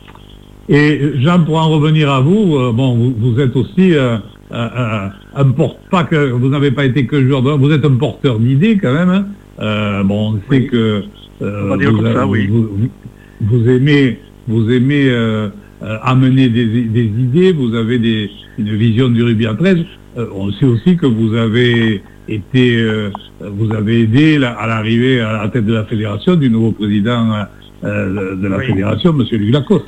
Et Jean, pour en revenir à vous, euh, bon, vous, vous êtes aussi euh, euh, un porte, pas que vous n'avez pas été que joueur de, vous êtes un porteur d'idées quand même. Hein. Euh, bon, on sait oui. que euh, on va dire vous, comme ça, oui. vous, vous, vous aimez, vous aimez euh, euh, amener des, des idées, vous avez des, une vision du rugby à treize. Euh, on sait aussi que vous avez été, euh, vous avez aidé la, à l'arrivée à la tête de la fédération du nouveau président euh, de la oui. fédération, Monsieur Luc Lacoste.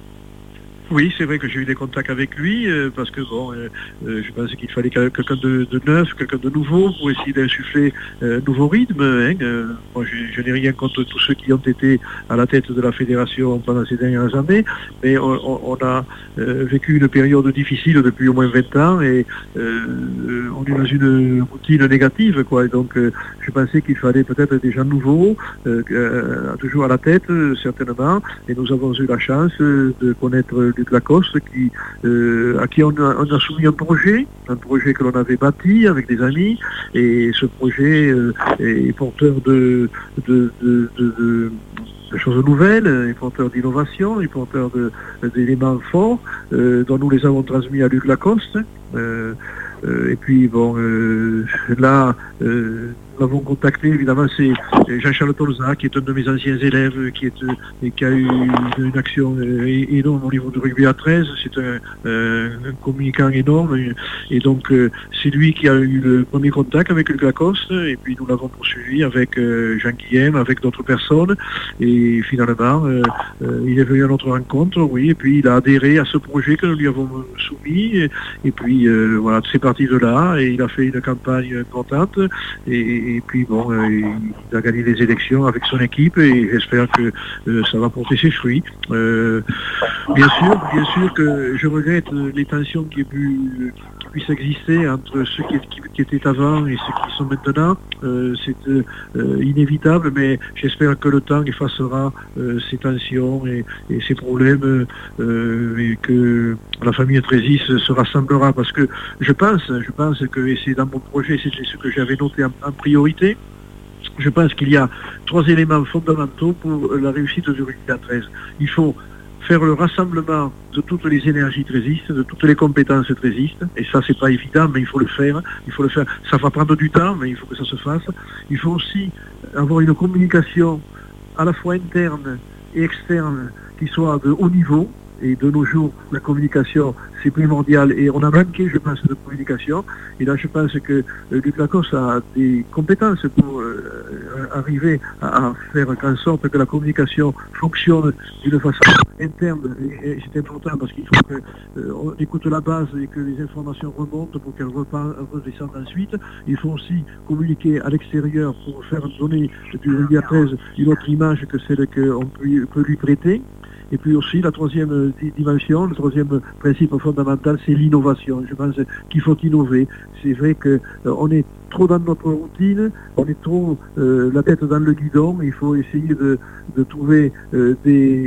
Oui, c'est vrai que j'ai eu des contacts avec lui, euh, parce que bon, euh, euh, je pensais qu'il fallait quelqu'un de, de neuf, quelqu'un de nouveau, pour essayer d'insuffler euh, un nouveau rythme. Hein, euh, moi, je, je n'ai rien contre tous ceux qui ont été à la tête de la fédération pendant ces dernières années, mais on, on, on a euh, vécu une période difficile depuis au moins vingt ans, et euh, on est dans une routine négative, quoi. Et donc, euh, je pensais qu'il fallait peut-être des gens nouveaux, euh, euh, toujours à la tête, euh, certainement, et nous avons eu la chance euh, de connaître Luc Lacoste, qui, euh, à qui on a, on a soumis un projet, un projet que l'on avait bâti avec des amis, et ce projet euh, est porteur de, de, de, de, de, de choses nouvelles, est porteur d'innovation, est porteur de, d'éléments forts, euh, dont nous les avons transmis à Luc Lacoste. Euh, euh, et puis bon, euh, là, euh, nous l'avons contacté, évidemment, c'est Jean-Charles Tolza, qui est un de mes anciens élèves, qui, est, et qui a eu une, une action énorme au niveau du rugby à treize. C'est un, euh, un communicant énorme. Et, et donc, euh, c'est lui qui a eu le premier contact avec Luc Lacoste. Et puis, nous l'avons poursuivi avec euh, Jean Guillem, avec d'autres personnes. Et finalement, euh, euh, il est venu à notre rencontre, oui. Et puis, il a adhéré à ce projet que nous lui avons soumis. Et, et puis, euh, voilà, c'est parti de là. Et il a fait une campagne importante. Et, Et puis bon, euh, il a gagné les élections avec son équipe et j'espère que euh, ça va porter ses fruits. Euh, bien sûr, bien sûr que je regrette les tensions qui, pu, qui puissent exister entre ceux qui, qui, qui étaient avant et ceux qui sont maintenant. Euh, c'est euh, inévitable, mais j'espère que le temps effacera euh, ces tensions et, et ces problèmes euh, et que la famille Trésis se rassemblera, parce que je pense, je pense que, et c'est dans mon projet, c'est ce que j'avais noté en, en priorité, je pense qu'il y a trois éléments fondamentaux pour la réussite du rugby à treize. Il faut faire le rassemblement de toutes les énergies trésistes, de toutes les compétences trésistes, et ça c'est pas évident, mais il faut le faire, il faut le faire, ça va prendre du temps, mais il faut que ça se fasse. Il faut aussi avoir une communication à la fois interne et externe qui soit de haut niveau, et de nos jours, la communication, c'est primordial, et on a manqué, je pense, de communication, et là je pense que euh, Luc Lacoste a des compétences pour euh, arriver à, à faire en sorte que la communication fonctionne d'une façon interne, et, et c'est important parce qu'il faut qu'on euh, écoute la base et que les informations remontent pour qu'elles redescendent ensuite. Il faut aussi communiquer à l'extérieur pour faire donner du rugby à treize une autre image que celle qu'on peut, peut lui prêter. Et puis aussi, la troisième dimension, le troisième principe fondamental, c'est l'innovation. Je pense qu'il faut innover. C'est vrai qu'on euh, est trop dans notre routine, on est trop euh, la tête dans le guidon. Il faut essayer de, de trouver euh, des,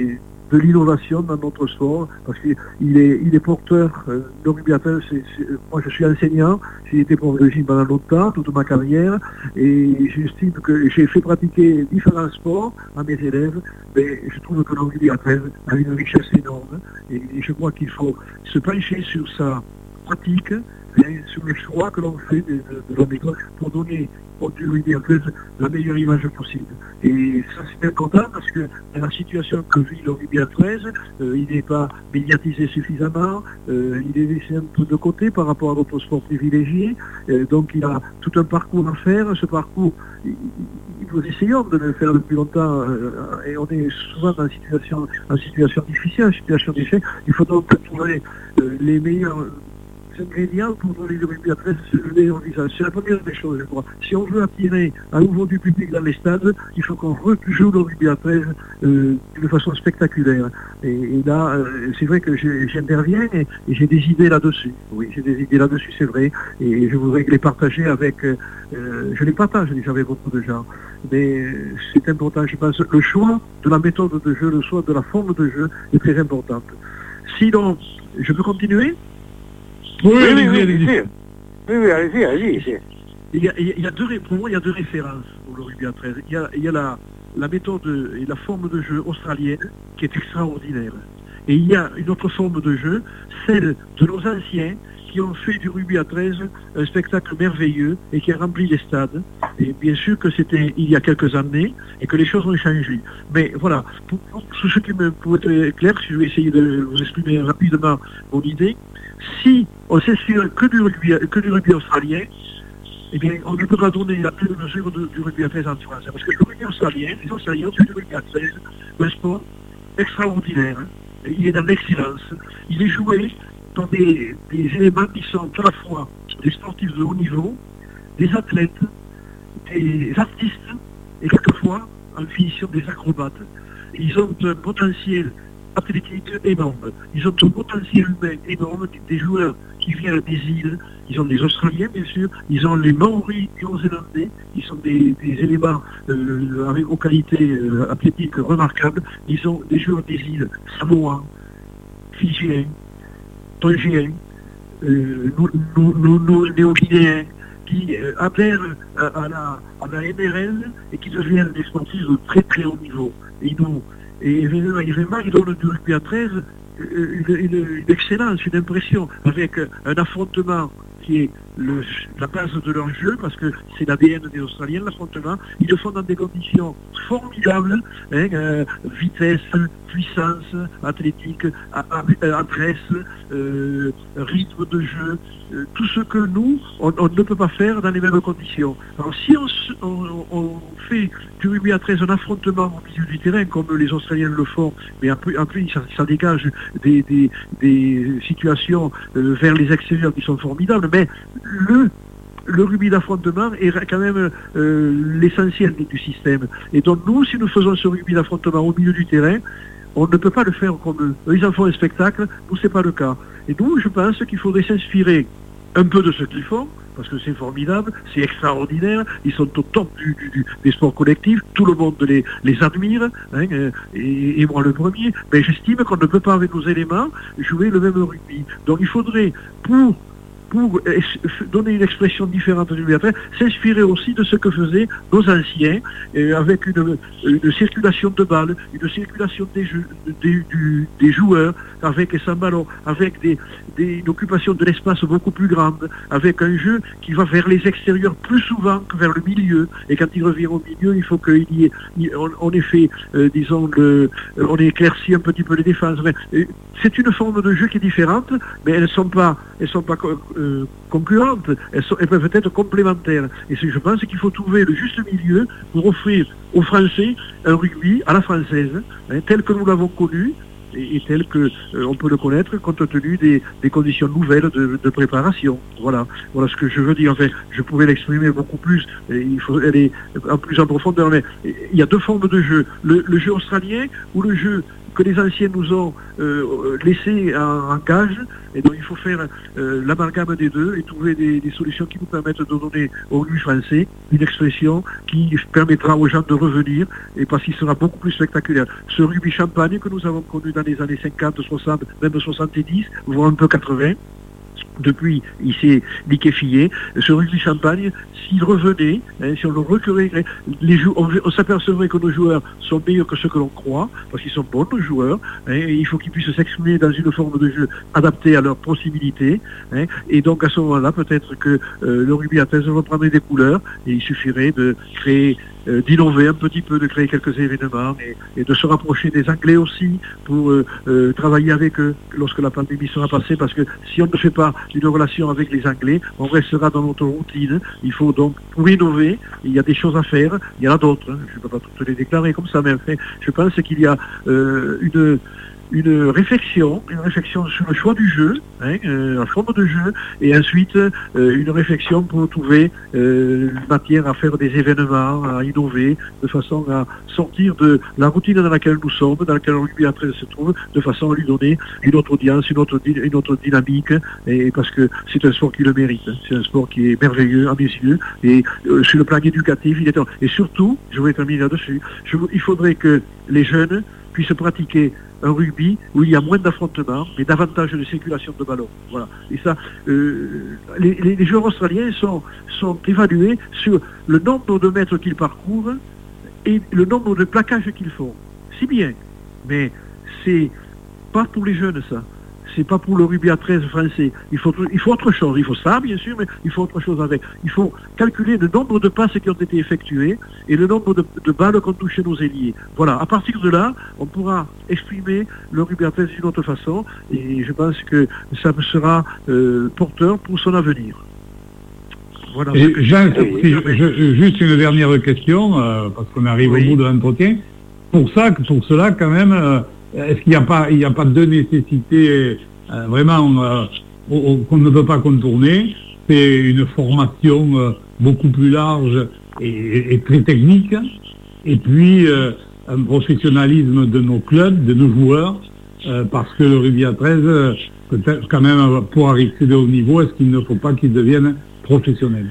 de l'innovation dans notre sport, parce qu'il est, il est porteur, euh, le rugby à treize, c'est, c'est, moi je suis enseignant, j'ai été prof de gym pendant longtemps, toute ma carrière, et j'estime que j'ai fait pratiquer différents sports à mes élèves, mais je trouve que le rugby à treize a une richesse énorme, et, et je crois qu'il faut se pencher sur sa pratique, et sur le choix que l'on fait de, de, de la méthode pour donner au rugby à treize la meilleure image possible. Et ça c'est important parce que dans la situation que vit le rugby à treize, euh, il n'est pas médiatisé suffisamment, euh, il est laissé un peu de côté par rapport à d'autres sports privilégiés, euh, donc il a tout un parcours à faire. Ce parcours, il, nous essayons de le faire depuis longtemps euh, et on est souvent en situation, en situation difficile, en situation d'échec. Il faut donc trouver euh, les meilleurs ingrédients pour donner le rugby à treize au visage. C'est la première des choses, je crois. Si on veut attirer à nouveau du public dans les stades, il faut qu'on rejoue le rugby à treize euh, de façon spectaculaire. Et, et là, euh, c'est vrai que j'interviens et, et j'ai des idées là-dessus. Oui, j'ai des idées là-dessus, c'est vrai. Et je voudrais les partager avec... Euh, je les partage déjà avec beaucoup de gens. Mais c'est important, je pense. Le choix de la méthode de jeu, le choix de la forme de jeu est très important. Sinon, je peux continuer ? Oui, oui, oui, oui, allez-y. Oui, oui, allez-y, allez-y. Il y a, il y a deux, pour moi, il y a deux références pour le rugby à treize. Il y a, il y a la, la méthode et la forme de jeu australienne qui est extraordinaire. Et il y a une autre forme de jeu, celle de nos anciens qui ont fait du rugby à treize un spectacle merveilleux et qui a rempli les stades. Et bien sûr que c'était il y a quelques années et que les choses ont changé. Mais voilà, pour, pour ce qui me pour être clair, si je vais essayer de vous exprimer rapidement mon idée, si on s'inspire que du rugby, que du rugby australien, eh bien, on ne peut pas donner la pleine mesure de, du rugby à treize en France. Parce que le rugby australien, les Australiens ont fait du rugby à treize, un sport extraordinaire. Hein. Il est dans l'excellence. Il est joué dans des, des éléments qui sont à la fois des sportifs de haut niveau, des athlètes, des artistes, et quelquefois, en finition, des acrobates. Ils ont un potentiel athlétique énorme. Ils ont un potentiel humain énorme, des joueurs qui viennent des îles, ils ont des Australiens bien sûr, ils ont les Maoris néo-zélandais, ils sont des, des éléments euh, avec aux qualités euh, athlétiques remarquables, ils ont des joueurs des îles, Samoa, Fidjiens, Tongéens, euh, nos néo-guinéens, qui euh, adhèrent à, à, la, à la M R L et qui deviennent des sportifs de très très haut niveau. Et nous, Et vraiment, ils donnent du rugby à treize une, une, une excellence, une impression, avec un affrontement qui est le, la base de leur jeu, parce que c'est l'A D N des Australiens, l'affrontement. Ils le font dans des conditions formidables, hein, euh, vitesse, puissance, athlétique, adresse, euh, rythme de jeu, euh, tout ce que nous, on, on ne peut pas faire dans les mêmes conditions. Alors si on, on, on fait du rugby à treize un affrontement au milieu du terrain, comme les Australiens le font, mais en plus, en plus ça, ça dégage des, des, des situations euh, vers les extérieurs qui sont formidables, mais le le rugby d'affrontement est quand même euh, l'essentiel du système. Et donc nous, si nous faisons ce rugby d'affrontement au milieu du terrain, on ne peut pas le faire comme eux. Eux, ils en font un spectacle, nous, c'est pas le cas. Et nous, je pense qu'il faudrait s'inspirer un peu de ce qu'ils font, parce que c'est formidable, c'est extraordinaire, ils sont au top du, du, du, des sports collectifs, tout le monde les, les admire, hein, et, et moi le premier, mais j'estime qu'on ne peut pas, avec nos éléments, jouer le même rugby. Donc il faudrait, pour pour donner une expression différente du rugby à treize, s'inspirer aussi de ce que faisaient nos anciens, euh, avec une, une circulation de balles, une circulation des, jeux, des, du, des joueurs, avec et sans ballon, avec des, des, une occupation de l'espace beaucoup plus grande, avec un jeu qui va vers les extérieurs plus souvent que vers le milieu, et quand il revient au milieu, il faut qu'il y ait, on, on ait fait, euh, disons, le, on ait éclairci un petit peu les défenses. C'est une forme de jeu qui est différente, mais elles ne sont pas, elles sont pas euh, concurrentes, elles, sont, elles peuvent être complémentaires. Et je pense qu'il faut trouver le juste milieu pour offrir aux Français un rugby à la française, hein, tel que nous l'avons connu, et, et tel que euh, on peut le connaître compte tenu des, des conditions nouvelles de, de préparation. Voilà, voilà ce que je veux dire. Enfin, je pourrais l'exprimer beaucoup plus. Et il faut aller en plus en profondeur. Mais il y a deux formes de jeu. Le, le jeu australien ou le jeu que les anciens nous ont euh, laissé en, en cage, et donc il faut faire euh, l'amalgame des deux et trouver des, des solutions qui nous permettent de donner au rugby français une expression qui permettra aux gens de revenir, et parce qu'il sera beaucoup plus spectaculaire. Ce rugby champagne que nous avons connu dans les années cinquante, soixante, même soixante-dix, voire un peu quatre-vingts, depuis, il s'est liquéfié. Ce rugby champagne, s'il revenait, hein, si on le recueillerait, les jou- on, on s'apercevrait que nos joueurs sont meilleurs que ceux que l'on croit, parce qu'ils sont bons, nos joueurs, hein, et il faut qu'ils puissent s'exprimer dans une forme de jeu adaptée à leurs possibilités, hein, et donc à ce moment-là, peut-être que euh, le rugby à treize reprendrait des couleurs, et il suffirait de créer Euh, d'innover un petit peu, de créer quelques événements et, et de se rapprocher des Anglais aussi pour euh, euh, travailler avec eux lorsque la pandémie sera passée, parce que si on ne fait pas une relation avec les Anglais, on restera dans notre routine. Il faut donc, pour innover, il y a des choses à faire, il y en a d'autres, hein. Je ne peux pas toutes les déclarer comme ça, mais enfin, je pense qu'il y a euh, une... une réflexion, une réflexion sur le choix du jeu, hein, euh, la forme de jeu, et ensuite euh, une réflexion pour trouver euh, matière à faire des événements, à innover, de façon à sortir de la routine dans laquelle nous sommes, dans laquelle le rugby à treize se trouve, de façon à lui donner une autre audience, une autre, une autre dynamique, et parce que c'est un sport qui le mérite. C'est un sport qui est merveilleux à mes yeux, et euh, sur le plan éducatif, il est... Et surtout, je voudrais terminer là-dessus, je, il faudrait que les jeunes puissent pratiquer un rugby où il y a moins d'affrontements, mais davantage de circulation de ballon. Voilà. Et ça, euh, les, les, les joueurs australiens sont, sont évalués sur le nombre de mètres qu'ils parcourent et le nombre de plaquages qu'ils font. C'est bien, mais c'est pas pour les jeunes, ça. C'est pas pour le rugby à treize français. Il faut, il faut autre chose. Il faut ça, bien sûr, mais il faut autre chose avec. Il faut calculer le nombre de passes qui ont été effectuées et le nombre de, de balles qu'ont touché nos ailiers. Voilà. À partir de là, on pourra exprimer le rugby à treize d'une autre façon, et je pense que ça sera euh, porteur pour son avenir. Voilà. Et Jean, si je, je, juste une dernière question, euh, parce qu'on arrive oui. au bout de l'entretien. Pour ça, pour cela, quand même. Euh, Est-ce qu'il n'y a pas, il n'y a pas de nécessité euh, vraiment euh, qu'on ne peut pas contourner? C'est une formation euh, beaucoup plus large et, et très technique, et puis euh, un professionnalisme de nos clubs, de nos joueurs, euh, parce que le rugby à treize, euh, peut-être quand même pour accéder au niveau, est-ce qu'il ne faut pas qu'il devienne professionnel?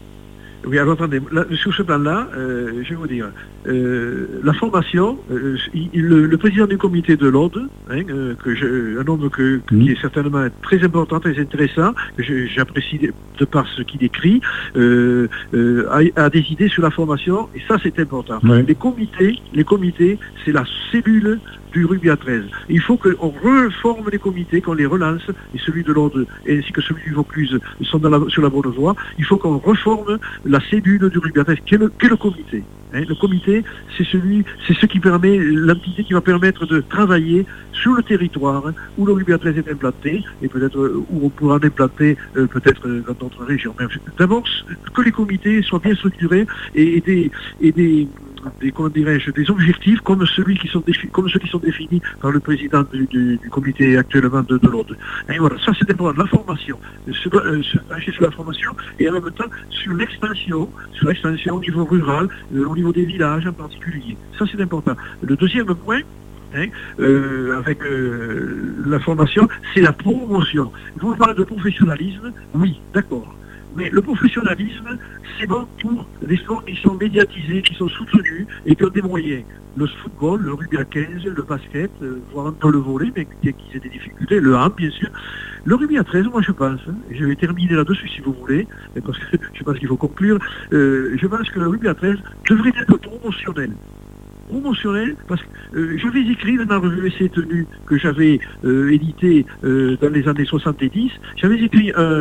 Oui, alors attendez, là, sur ce plan-là, euh, je vais vous dire, euh, la formation, euh, il, le, le président du comité de l'Aude, hein, euh, que je, un homme que, que, qui est certainement très important, très intéressant, que j'apprécie de, de par ce qu'il écrit, euh, euh, a, a des idées sur la formation, et ça c'est important. Ouais. Les comités, les comités, c'est la cellule du rugby à treize. Il faut qu'on reforme les comités, qu'on les relance, et celui de l'Aude ainsi que celui du Vaucluse sont dans la, sur la bonne voie. Il faut qu'on reforme la cellule du rugby à treize, qui est le, qui est le comité. Hein, le comité, c'est celui, c'est ce qui permet, l'entité qui va permettre de travailler sur le territoire où le rugby à treize est implanté, et peut-être où on pourra en implanter euh, peut-être dans d'autres régions. Mais d'abord, que les comités soient bien structurés et, et des, et des des, comment dirais-je, des objectifs comme, celui qui sont défi, comme ceux qui sont définis par le président du, du, du comité actuellement de, de l'Aude. Et voilà, ça c'est important, la formation, sur, euh, sur, sur la formation, et en même temps sur l'expansion, sur l'expansion au niveau rural, euh, au niveau des villages en particulier. Ça c'est important. Le deuxième point, Hein, euh, avec euh, la formation, c'est la promotion. Vous parlez de professionnalisme, oui, d'accord. Mais le professionnalisme, c'est bon pour les sports qui sont médiatisés, qui sont soutenus et qui ont des moyens. Le football, le rugby à quinze, le basket, euh, voire un peu le volley, mais qui, qui a des difficultés, le hand, bien sûr. Le rugby à treize, moi je pense, hein, et je vais terminer là-dessus si vous voulez, parce que je pense qu'il faut conclure, euh, je pense que le rugby à treize devrait être promotionnel. promotionnel, parce que euh, j'avais écrit dans la revue Essai Tenue que j'avais euh, édité euh, dans les années soixante-dix, j'avais écrit un,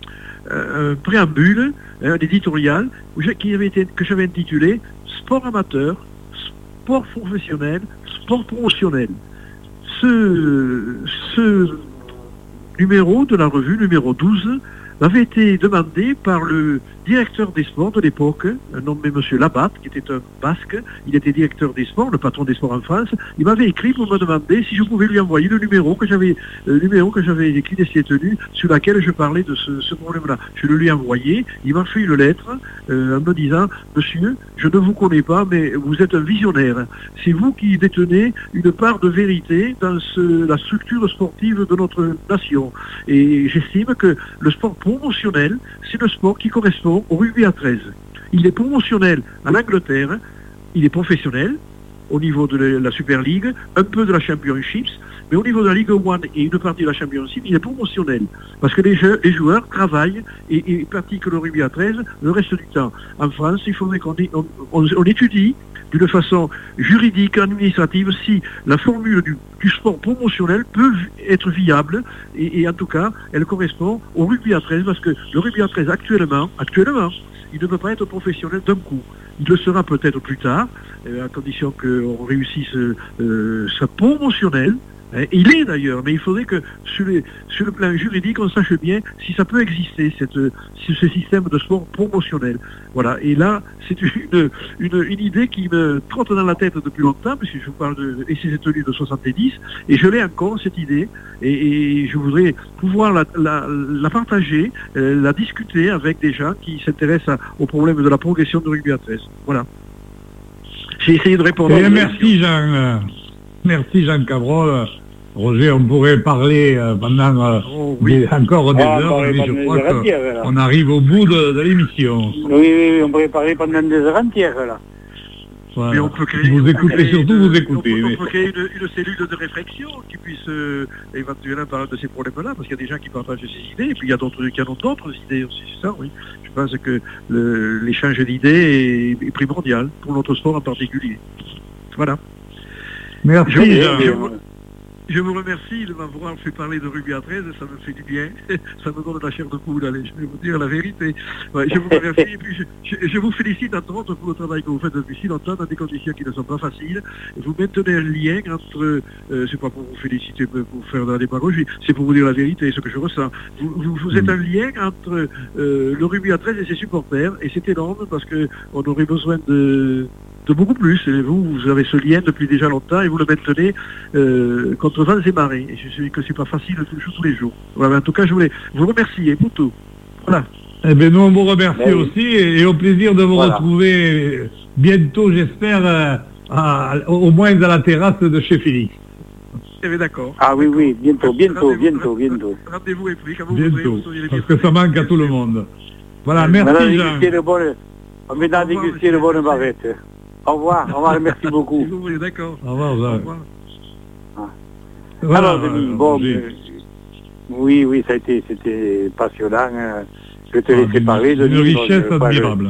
un préambule, un éditorial qui avait été, que j'avais intitulé Sport amateur, sport professionnel, sport promotionnel. Ce, ce numéro de la revue, numéro douze, m'avait été demandé par le directeur des sports de l'époque, un nommé Monsieur Labatte, qui était un Basque. Il était directeur des sports, le patron des sports en France. Il m'avait écrit pour me demander si je pouvais lui envoyer le numéro que j'avais, le numéro que j'avais écrit des tenues sur laquelle je parlais de ce, ce problème-là. Je le lui ai envoyé. Il m'a fait une lettre euh, en me disant, Monsieur, je ne vous connais pas, mais vous êtes un visionnaire. C'est vous qui détenez une part de vérité dans ce, la structure sportive de notre nation. Et j'estime que le sport promotionnel, c'est le sport qui correspond au rugby à treize. Il est promotionnel en Angleterre, il est professionnel au niveau de la Super League, un peu de la Championship, mais au niveau de la Ligue un et une partie de la Championship, il est promotionnel. Parce que les, jeux, les joueurs travaillent et, et pratiquent le rugby à treize le reste du temps. En France, il faudrait qu'on on, on, on étudie d'une façon juridique, administrative, si la formule du, du sport promotionnel peut être viable, et, et en tout cas, elle correspond au rugby à treize, parce que le rugby à treize, actuellement, actuellement, il ne peut pas être professionnel d'un coup. Il le sera peut-être plus tard, euh, à condition qu'on réussisse euh, sa promotionnel. Et il est d'ailleurs, mais il faudrait que sur, les, sur le plan juridique, on sache bien si ça peut exister, cette, ce système de sport promotionnel. Voilà. Et là, c'est une, une, une idée qui me trotte dans la tête depuis longtemps, parce que je vous parle de et c'est tenu de soixante-dix, et je l'ai encore, cette idée, et, et je voudrais pouvoir la, la, la partager, euh, la discuter avec des gens qui s'intéressent à, au problème de la progression de rugby à treize. Voilà. J'ai essayé de répondre. Et merci Jean, euh, merci Jean Cabrol. Roger, on pourrait parler euh, pendant euh, oh, oui. des, encore des ah, heures, mais je crois qu'on arrive au bout de, de l'émission. Oui, oui, oui, on pourrait parler pendant des heures entières, là. Voilà. Mais on peut créer, si vous écoutez, surtout une, vous écoutez. On peut, mais... on peut créer une, une cellule de réflexion qui puisse euh, éventuellement parler de ces problèmes-là, parce qu'il y a des gens qui partagent ces idées, et puis il y a d'autres qui en ont d'autres idées aussi, c'est ça, oui. Je pense que le, l'échange d'idées est, est primordial, pour notre sport en particulier. Voilà. Merci. Je, je, je, Je vous remercie de m'avoir fait parler de rugby à treize, ça me fait du bien, ça me donne la chair de poule, allez, je vais vous dire la vérité. Ouais, je vous remercie et puis je, je, je vous félicite entre autres pour le travail que vous faites depuis si longtemps dans des conditions qui ne sont pas faciles. Vous maintenez un lien entre, euh, c'est pas pour vous féliciter, pour vous faire de la démagogie, c'est pour vous dire la vérité et ce que je ressens. Vous, vous, vous êtes un lien entre euh, le rugby à treize et ses supporters, et c'est énorme parce qu'on aurait besoin de... de beaucoup plus, et vous, vous avez ce lien depuis déjà longtemps et vous le maintenez euh, contre vents et marées. Et je sais que c'est pas facile tous, tous les jours. Voilà, en tout cas, je voulais vous remercier pour tout. Voilà. Eh bien, nous, on vous remercie ben, aussi et, et au plaisir de vous voilà. retrouver bientôt, j'espère, euh, à, au moins dans la terrasse de chez Félix. Eh bien, d'accord. Ah oui, oui, bientôt, bientôt, bientôt, bientôt. Rendez-vous et puis, quand vous bientôt, voudrez, vous parce que ça manque à tout le monde. Voilà, merci Jean. On va dans déguster le bon barrette. Au revoir, au revoir, merci beaucoup. Si vous voulez, d'accord. Au revoir, au revoir. Ah. Voilà, alors, Denis, bon, euh, oui, oui, ça a été, c'était passionnant. Je vais te laisser ah, parler de une richesse euh, admirable. Le...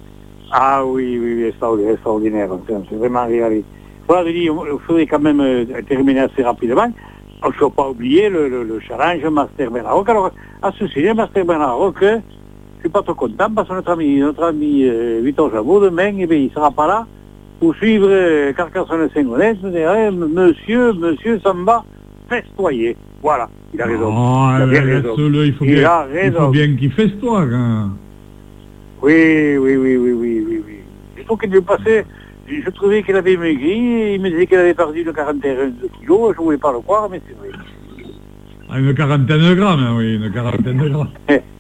Ah oui, oui, oui, extraordinaire, extraordinaire. C'est vraiment réalisé. Voilà, Denis, il faudrait quand même euh, terminer assez rapidement. Il ne faut pas oublier le, le, le challenge Master Bernard Rock. Alors, à ce sujet, Master Bernard Rock, je ne suis pas trop content parce que notre ami, notre ami euh, Victor Jabot, demain, eh bien, il ne sera pas là pour suivre euh, Carcassonne-Saint-Gaudens, eh, monsieur, monsieur Samba, festoyer. Voilà, il a raison. Oh, il, a bien raison. Le, il, faut il, bien, il faut bien qu'il festoie. Hein. Oui, oui, oui, oui, oui, oui, oui. Il faut qu'il lui passait. Je trouvais qu'il avait maigri, il me disait qu'il avait perdu une quarantaine de kilos, je ne voulais pas le croire, mais c'est vrai. Ah, une quarantaine de grammes, hein, oui, une quarantaine de grammes.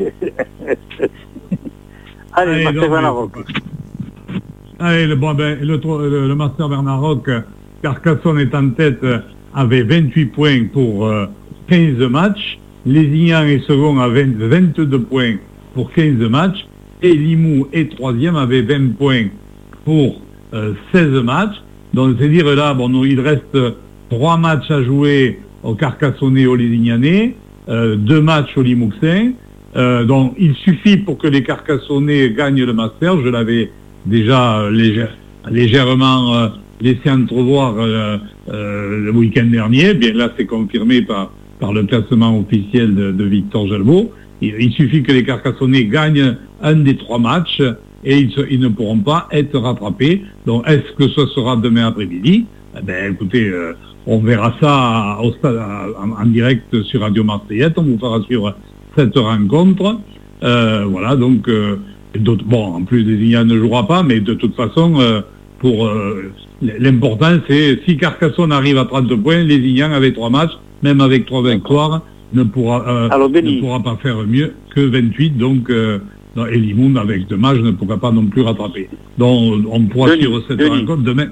Allez, Allez, Master Bernard Rock. Allez, le, bon, ben, le, le, le Master Bernard Rock, Carcassonne est en tête avec vingt-huit points pour euh, quinze matchs. Lézignan est second avec vingt-deux points pour quinze matchs. Et Limoux est troisième avec vingt points pour euh, seize matchs. Donc, c'est dire là, bon, nous, il reste trois matchs à jouer au Carcassonnais et au Lézignanais, euh, deux matchs au Limouxin. Euh, donc, il suffit pour que les Carcassonnais gagnent le Master. Je l'avais déjà euh, légère, légèrement euh, laissé entrevoir euh, euh, le week-end dernier. Bien là, c'est confirmé par, par le classement officiel de, de Victor Jalbot. Il, il suffit que les Carcassonnais gagnent un des trois matchs et ils, se, ils ne pourront pas être rattrapés. Donc, est-ce que ce sera demain après-midi? Eh ben, écoutez, euh, on verra ça au stade, en, en direct sur Radio Marseillette. On vous fera suivre cette rencontre. Euh, voilà, donc, euh, bon, en plus, Lézignan ne jouera pas, mais de toute façon, euh, pour euh, l'important, c'est si Carcassonne arrive à trente points, Lézignan, avec trois matchs, même avec trois victoires, ne pourra, euh, Alors, ne pourra pas faire mieux que vingt-huit, donc, euh, et Limoun, avec deux matchs, ne pourra pas non plus rattraper. Donc, on pourra Denis, suivre cette Denis. rencontre demain.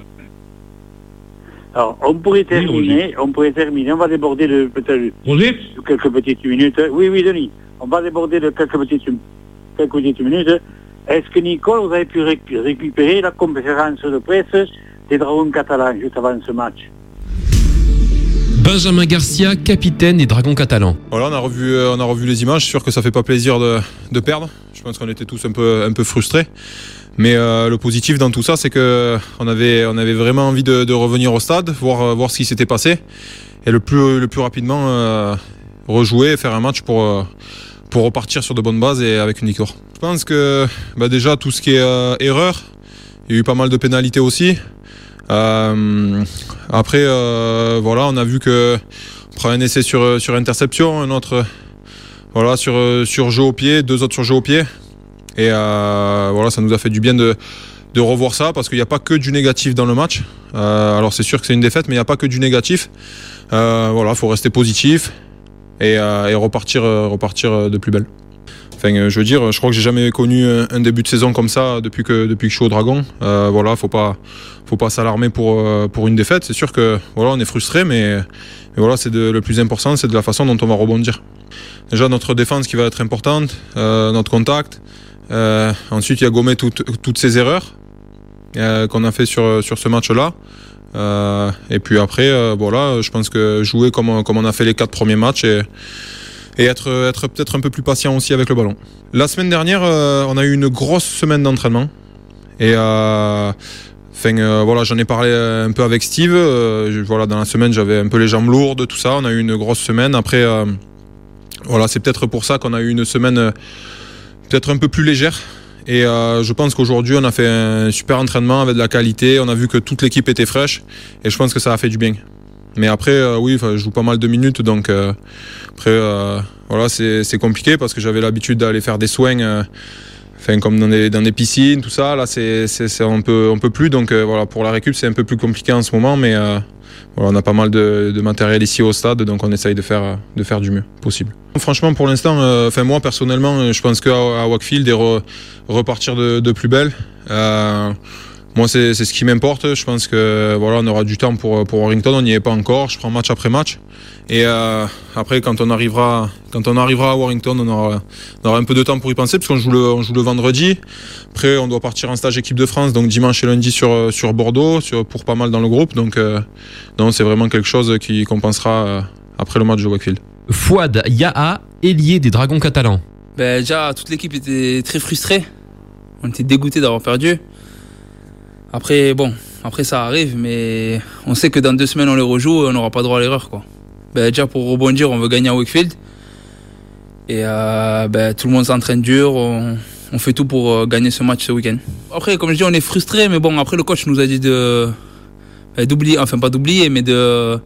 Alors, on pourrait terminer, on pourrait terminer, on va déborder de peut-être Roger de quelques petites minutes. Oui, oui, Denis, on va déborder de quelques petites, quelques petites minutes. Est-ce que, Nicole, vous avez pu récupérer la conférence de presse des Dragons catalans juste avant ce match? Benjamin Garcia, capitaine des Dragons catalans. Voilà, on a revu, on a revu les images. C'est sûr que ça fait pas plaisir de, de perdre. Je pense qu'on était tous un peu, un peu frustrés. Mais euh, le positif dans tout ça, c'est que on avait, on avait vraiment envie de, de revenir au stade, voir, voir ce qui s'était passé, et le plus, le plus rapidement euh, rejouer, faire un match pour, euh, pour repartir sur de bonnes bases et avec une victoire. Je pense que bah déjà tout ce qui est euh, erreur, il y a eu pas mal de pénalités aussi. Euh, après, euh, voilà, on a vu que on prend un essai sur, sur interception, un autre voilà, sur, sur jeu au pied, deux autres sur jeu au pied. Et euh, voilà, ça nous a fait du bien de, de revoir ça, parce qu'il n'y a pas que du négatif dans le match. Euh, alors c'est sûr que c'est une défaite, mais il n'y a pas que du négatif. Euh, voilà, il faut rester positif et, euh, et repartir, repartir de plus belle. Enfin, je veux dire, je crois que j'ai jamais connu un début de saison comme ça depuis que, depuis que je suis au Dragon. Euh, voilà, faut pas, faut pas s'alarmer pour, pour une défaite. C'est sûr que voilà, on est frustré, mais, mais voilà, c'est de, le plus important, c'est de la façon dont on va rebondir. Déjà notre défense qui va être importante, euh, notre contact. Euh, ensuite, il y a gommé toutes, toutes ces erreurs euh, qu'on a fait sur, sur ce match-là. Euh, et puis après, euh, voilà, je pense que jouer comme, comme on a fait les quatre premiers matchs et, et être, être peut-être un peu plus patient aussi avec le ballon. La semaine dernière, euh, on a eu une grosse semaine d'entraînement. Et euh, enfin, euh, voilà, j'en ai parlé un peu avec Steve. Euh, je, voilà, dans la semaine, j'avais un peu les jambes lourdes, tout ça. On a eu une grosse semaine. Après, euh, voilà, c'est peut-être pour ça qu'on a eu une semaine euh, peut-être un peu plus légère. Et euh, je pense qu'aujourd'hui, on a fait un super entraînement avec de la qualité. On a vu que toute l'équipe était fraîche. Et je pense que ça a fait du bien. Mais après, euh, oui, je joue pas mal de minutes. Donc euh, après, euh, voilà, c'est, c'est compliqué parce que j'avais l'habitude d'aller faire des soins, euh, enfin, comme dans des, dans des piscines, tout ça. Là, c'est, c'est, c'est un peu, un peu plus. Donc euh, voilà, pour la récup, c'est un peu plus compliqué en ce moment. Mais euh, voilà, on a pas mal de, de matériel ici au stade. Donc on essaye de faire, de faire du mieux possible. Franchement, pour l'instant, enfin euh, moi personnellement, je pense qu'à à Wakefield et re, repartir de, de plus belle. Euh, moi, c'est, c'est ce qui m'importe. Je pense que voilà, on aura du temps pour pour Warrington. On n'y est pas encore. Je prends match après match. Et euh, après, quand on arrivera, quand on arrivera à Warrington, on aura, on aura un peu de temps pour y penser, parce qu'on joue le, on joue le vendredi. Après, on doit partir en stage équipe de France, donc dimanche et lundi sur sur Bordeaux, sur, pour pas mal dans le groupe. Donc, euh, non, c'est vraiment quelque chose qui compensera euh, après le match de Wakefield. Fouad Yaha, ailier des Dragons catalans. Ben, déjà, toute l'équipe était très frustrée. On était dégoûtés d'avoir perdu. Après, bon, après ça arrive, mais on sait que dans deux semaines on les rejoue et on n'aura pas droit à l'erreur, quoi. Ben, déjà, pour rebondir, on veut gagner à Wakefield. Et euh, ben, tout le monde s'entraîne dur. On, on fait tout pour euh, gagner ce match ce week-end. Après, comme je dis, on est frustrés, mais bon, après le coach nous a dit de ben, d'oublier, enfin pas d'oublier, mais de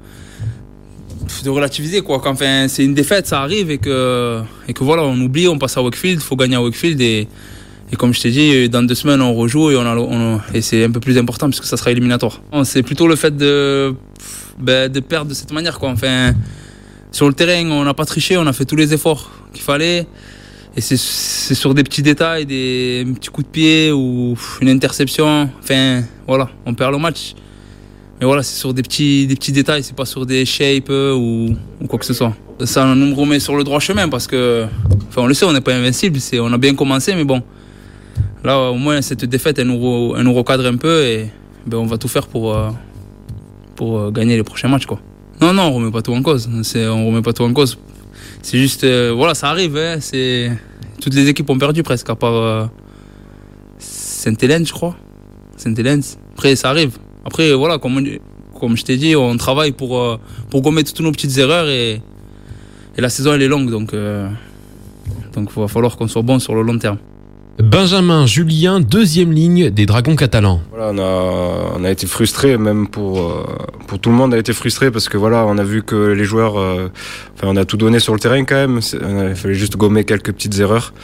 de relativiser, quoi. Enfin, c'est une défaite, ça arrive, et que et que voilà, on oublie, on passe à Wakefield, il faut gagner à Wakefield, et et comme je t'ai dit, dans deux semaines on rejoue et on a on, et c'est un peu plus important puisque ça sera éliminatoire. C'est plutôt le fait de ben, de perdre de cette manière, quoi. Enfin, sur le terrain, on n'a pas triché, on a fait tous les efforts qu'il fallait. Et c'est, c'est sur des petits détails, des petits coups de pied ou une interception. Enfin, voilà, on perd le match. Mais voilà, c'est sur des petits, des petits détails, c'est pas sur des shapes ou, ou quoi que ce soit. Ça nous remet sur le droit chemin parce que, enfin, on le sait, on n'est pas invincible. C'est, on a bien commencé, mais bon. Là, au moins, cette défaite, elle nous, elle nous recadre un peu et ben, on va tout faire pour, pour gagner les prochains matchs, quoi. Non, non, on remet pas tout en cause. C'est, on remet pas tout en cause. C'est juste, euh, voilà, ça arrive. Hein, c'est... Toutes les équipes ont perdu presque, à part euh, Sainte-Hélène, je crois. Sainte-Hélène. Après, ça arrive. Après, voilà, comme, on, comme je t'ai dit, on travaille pour, euh, pour gommer toutes nos petites erreurs et, et la saison, elle est longue. Donc, euh, donc il va falloir qu'on soit bon sur le long terme. Benjamin Julien, deuxième ligne des Dragons catalans. Voilà, on a, on a été frustrés, même pour, pour tout le monde a été frustré parce que voilà, on a vu que les joueurs, euh, enfin, on a tout donné sur le terrain quand même. Il fallait juste gommer quelques petites erreurs.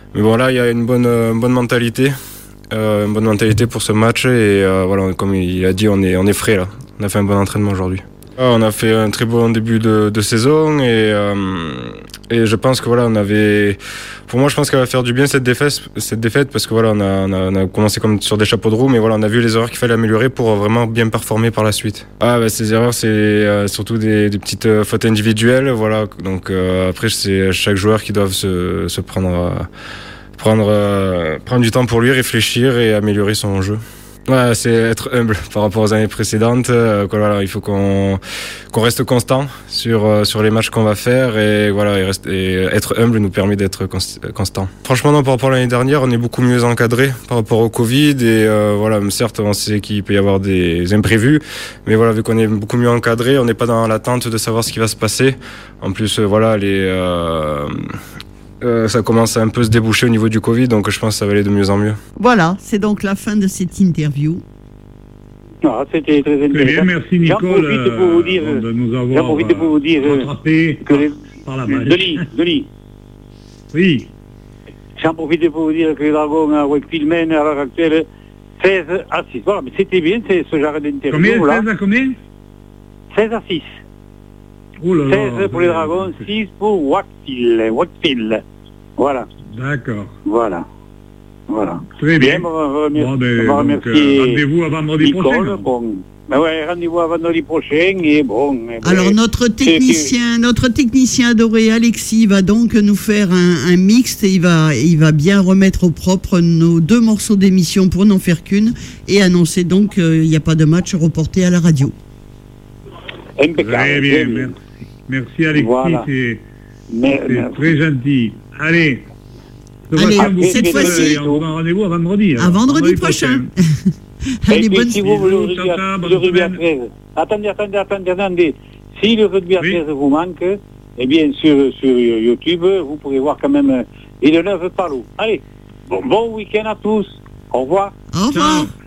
mais bon, là, il y a une bonne, une bonne mentalité. Euh, une bonne mentalité pour ce match. Et euh, voilà, comme il a dit, on est, on est frais là. On a fait un bon entraînement aujourd'hui. On a fait un très bon début de, de saison et, euh, et je pense que voilà, on avait. Pour moi, je pense qu'elle va faire du bien cette défaite, cette défaite parce que voilà, on a, on a, on a commencé comme sur des chapeaux de roue, mais voilà, on a vu les erreurs qu'il fallait améliorer pour vraiment bien performer par la suite. Ah, bah, ces erreurs, c'est euh, surtout des, des petites euh, fautes individuelles, voilà. Donc euh, après, c'est chaque joueur qui doit se, se prendre, euh, prendre, euh, prendre du temps pour lui, réfléchir et améliorer son jeu. Ouais, c'est être humble par rapport aux années précédentes. Euh, voilà, il faut qu'on qu'on reste constant sur euh, sur les matchs qu'on va faire et voilà, et, reste, et être humble nous permet d'être const, constant. Franchement, non, par rapport à l'année dernière, on est beaucoup mieux encadré par rapport au Covid et euh, voilà, certes, on sait qu'il peut y avoir des imprévus, mais voilà, vu qu'on est beaucoup mieux encadré, on n'est pas dans l'attente de savoir ce qui va se passer. En plus, euh, voilà, les euh, Euh, ça commence à un peu se déboucher au niveau du Covid, donc je pense que ça va aller de mieux en mieux. Voilà, c'est donc la fin de cette interview. Non, c'était très intéressant. Très bien, merci Nicole. J'en profite pour vous dire, de nous avoir j'en profite pour vous dire rattrapé que les, par la balle. Denis, Denis. Oui. J'en profite pour vous dire que les Dragons à Wakefield mènent à l'heure actuelle seize à six. Voilà, mais c'était bien, c'est ce genre d'interview. Combien, là. seize à combien seize à six. Oh là là, seize pour les Dragons, six pour Wakefield. Wakefield. Voilà. D'accord. Voilà. Voilà. Très bien. bien on va remercier, bon, ben, on va donc, remercier euh, rendez-vous à vendredi Nicole, prochain. Bon. Ben ouais, rendez-vous à vendredi prochain et bon. Ben, Alors notre technicien, notre technicien adoré Alexis va donc nous faire un, un mixte et il va, il va bien remettre au propre nos deux morceaux d'émission pour n'en faire qu'une et annoncer donc qu'il n'y a pas de match reporté à la radio. Impeccable. Très bien, merci. Merci Alexis, Voilà. c'est, Mais, c'est mais, très gentil. Allez. Allez, façon, vous cette dites, fois-ci- euh, on se donne rendez-vous à vendredi. À alors. vendredi prochain. Allez, et puis, bonne si vous voulez le bisous, rugby à- ciao, ciao, le bonne rugby à semaine. treize. Attendez, attendez, attendez, attendez. Si le rugby à Oui. treize vous manque, eh bien sur, sur YouTube, vous pourrez voir quand même euh, et le neuf par l'eau. Allez, bon, bon week-end à tous. Au revoir. Au revoir. Ciao.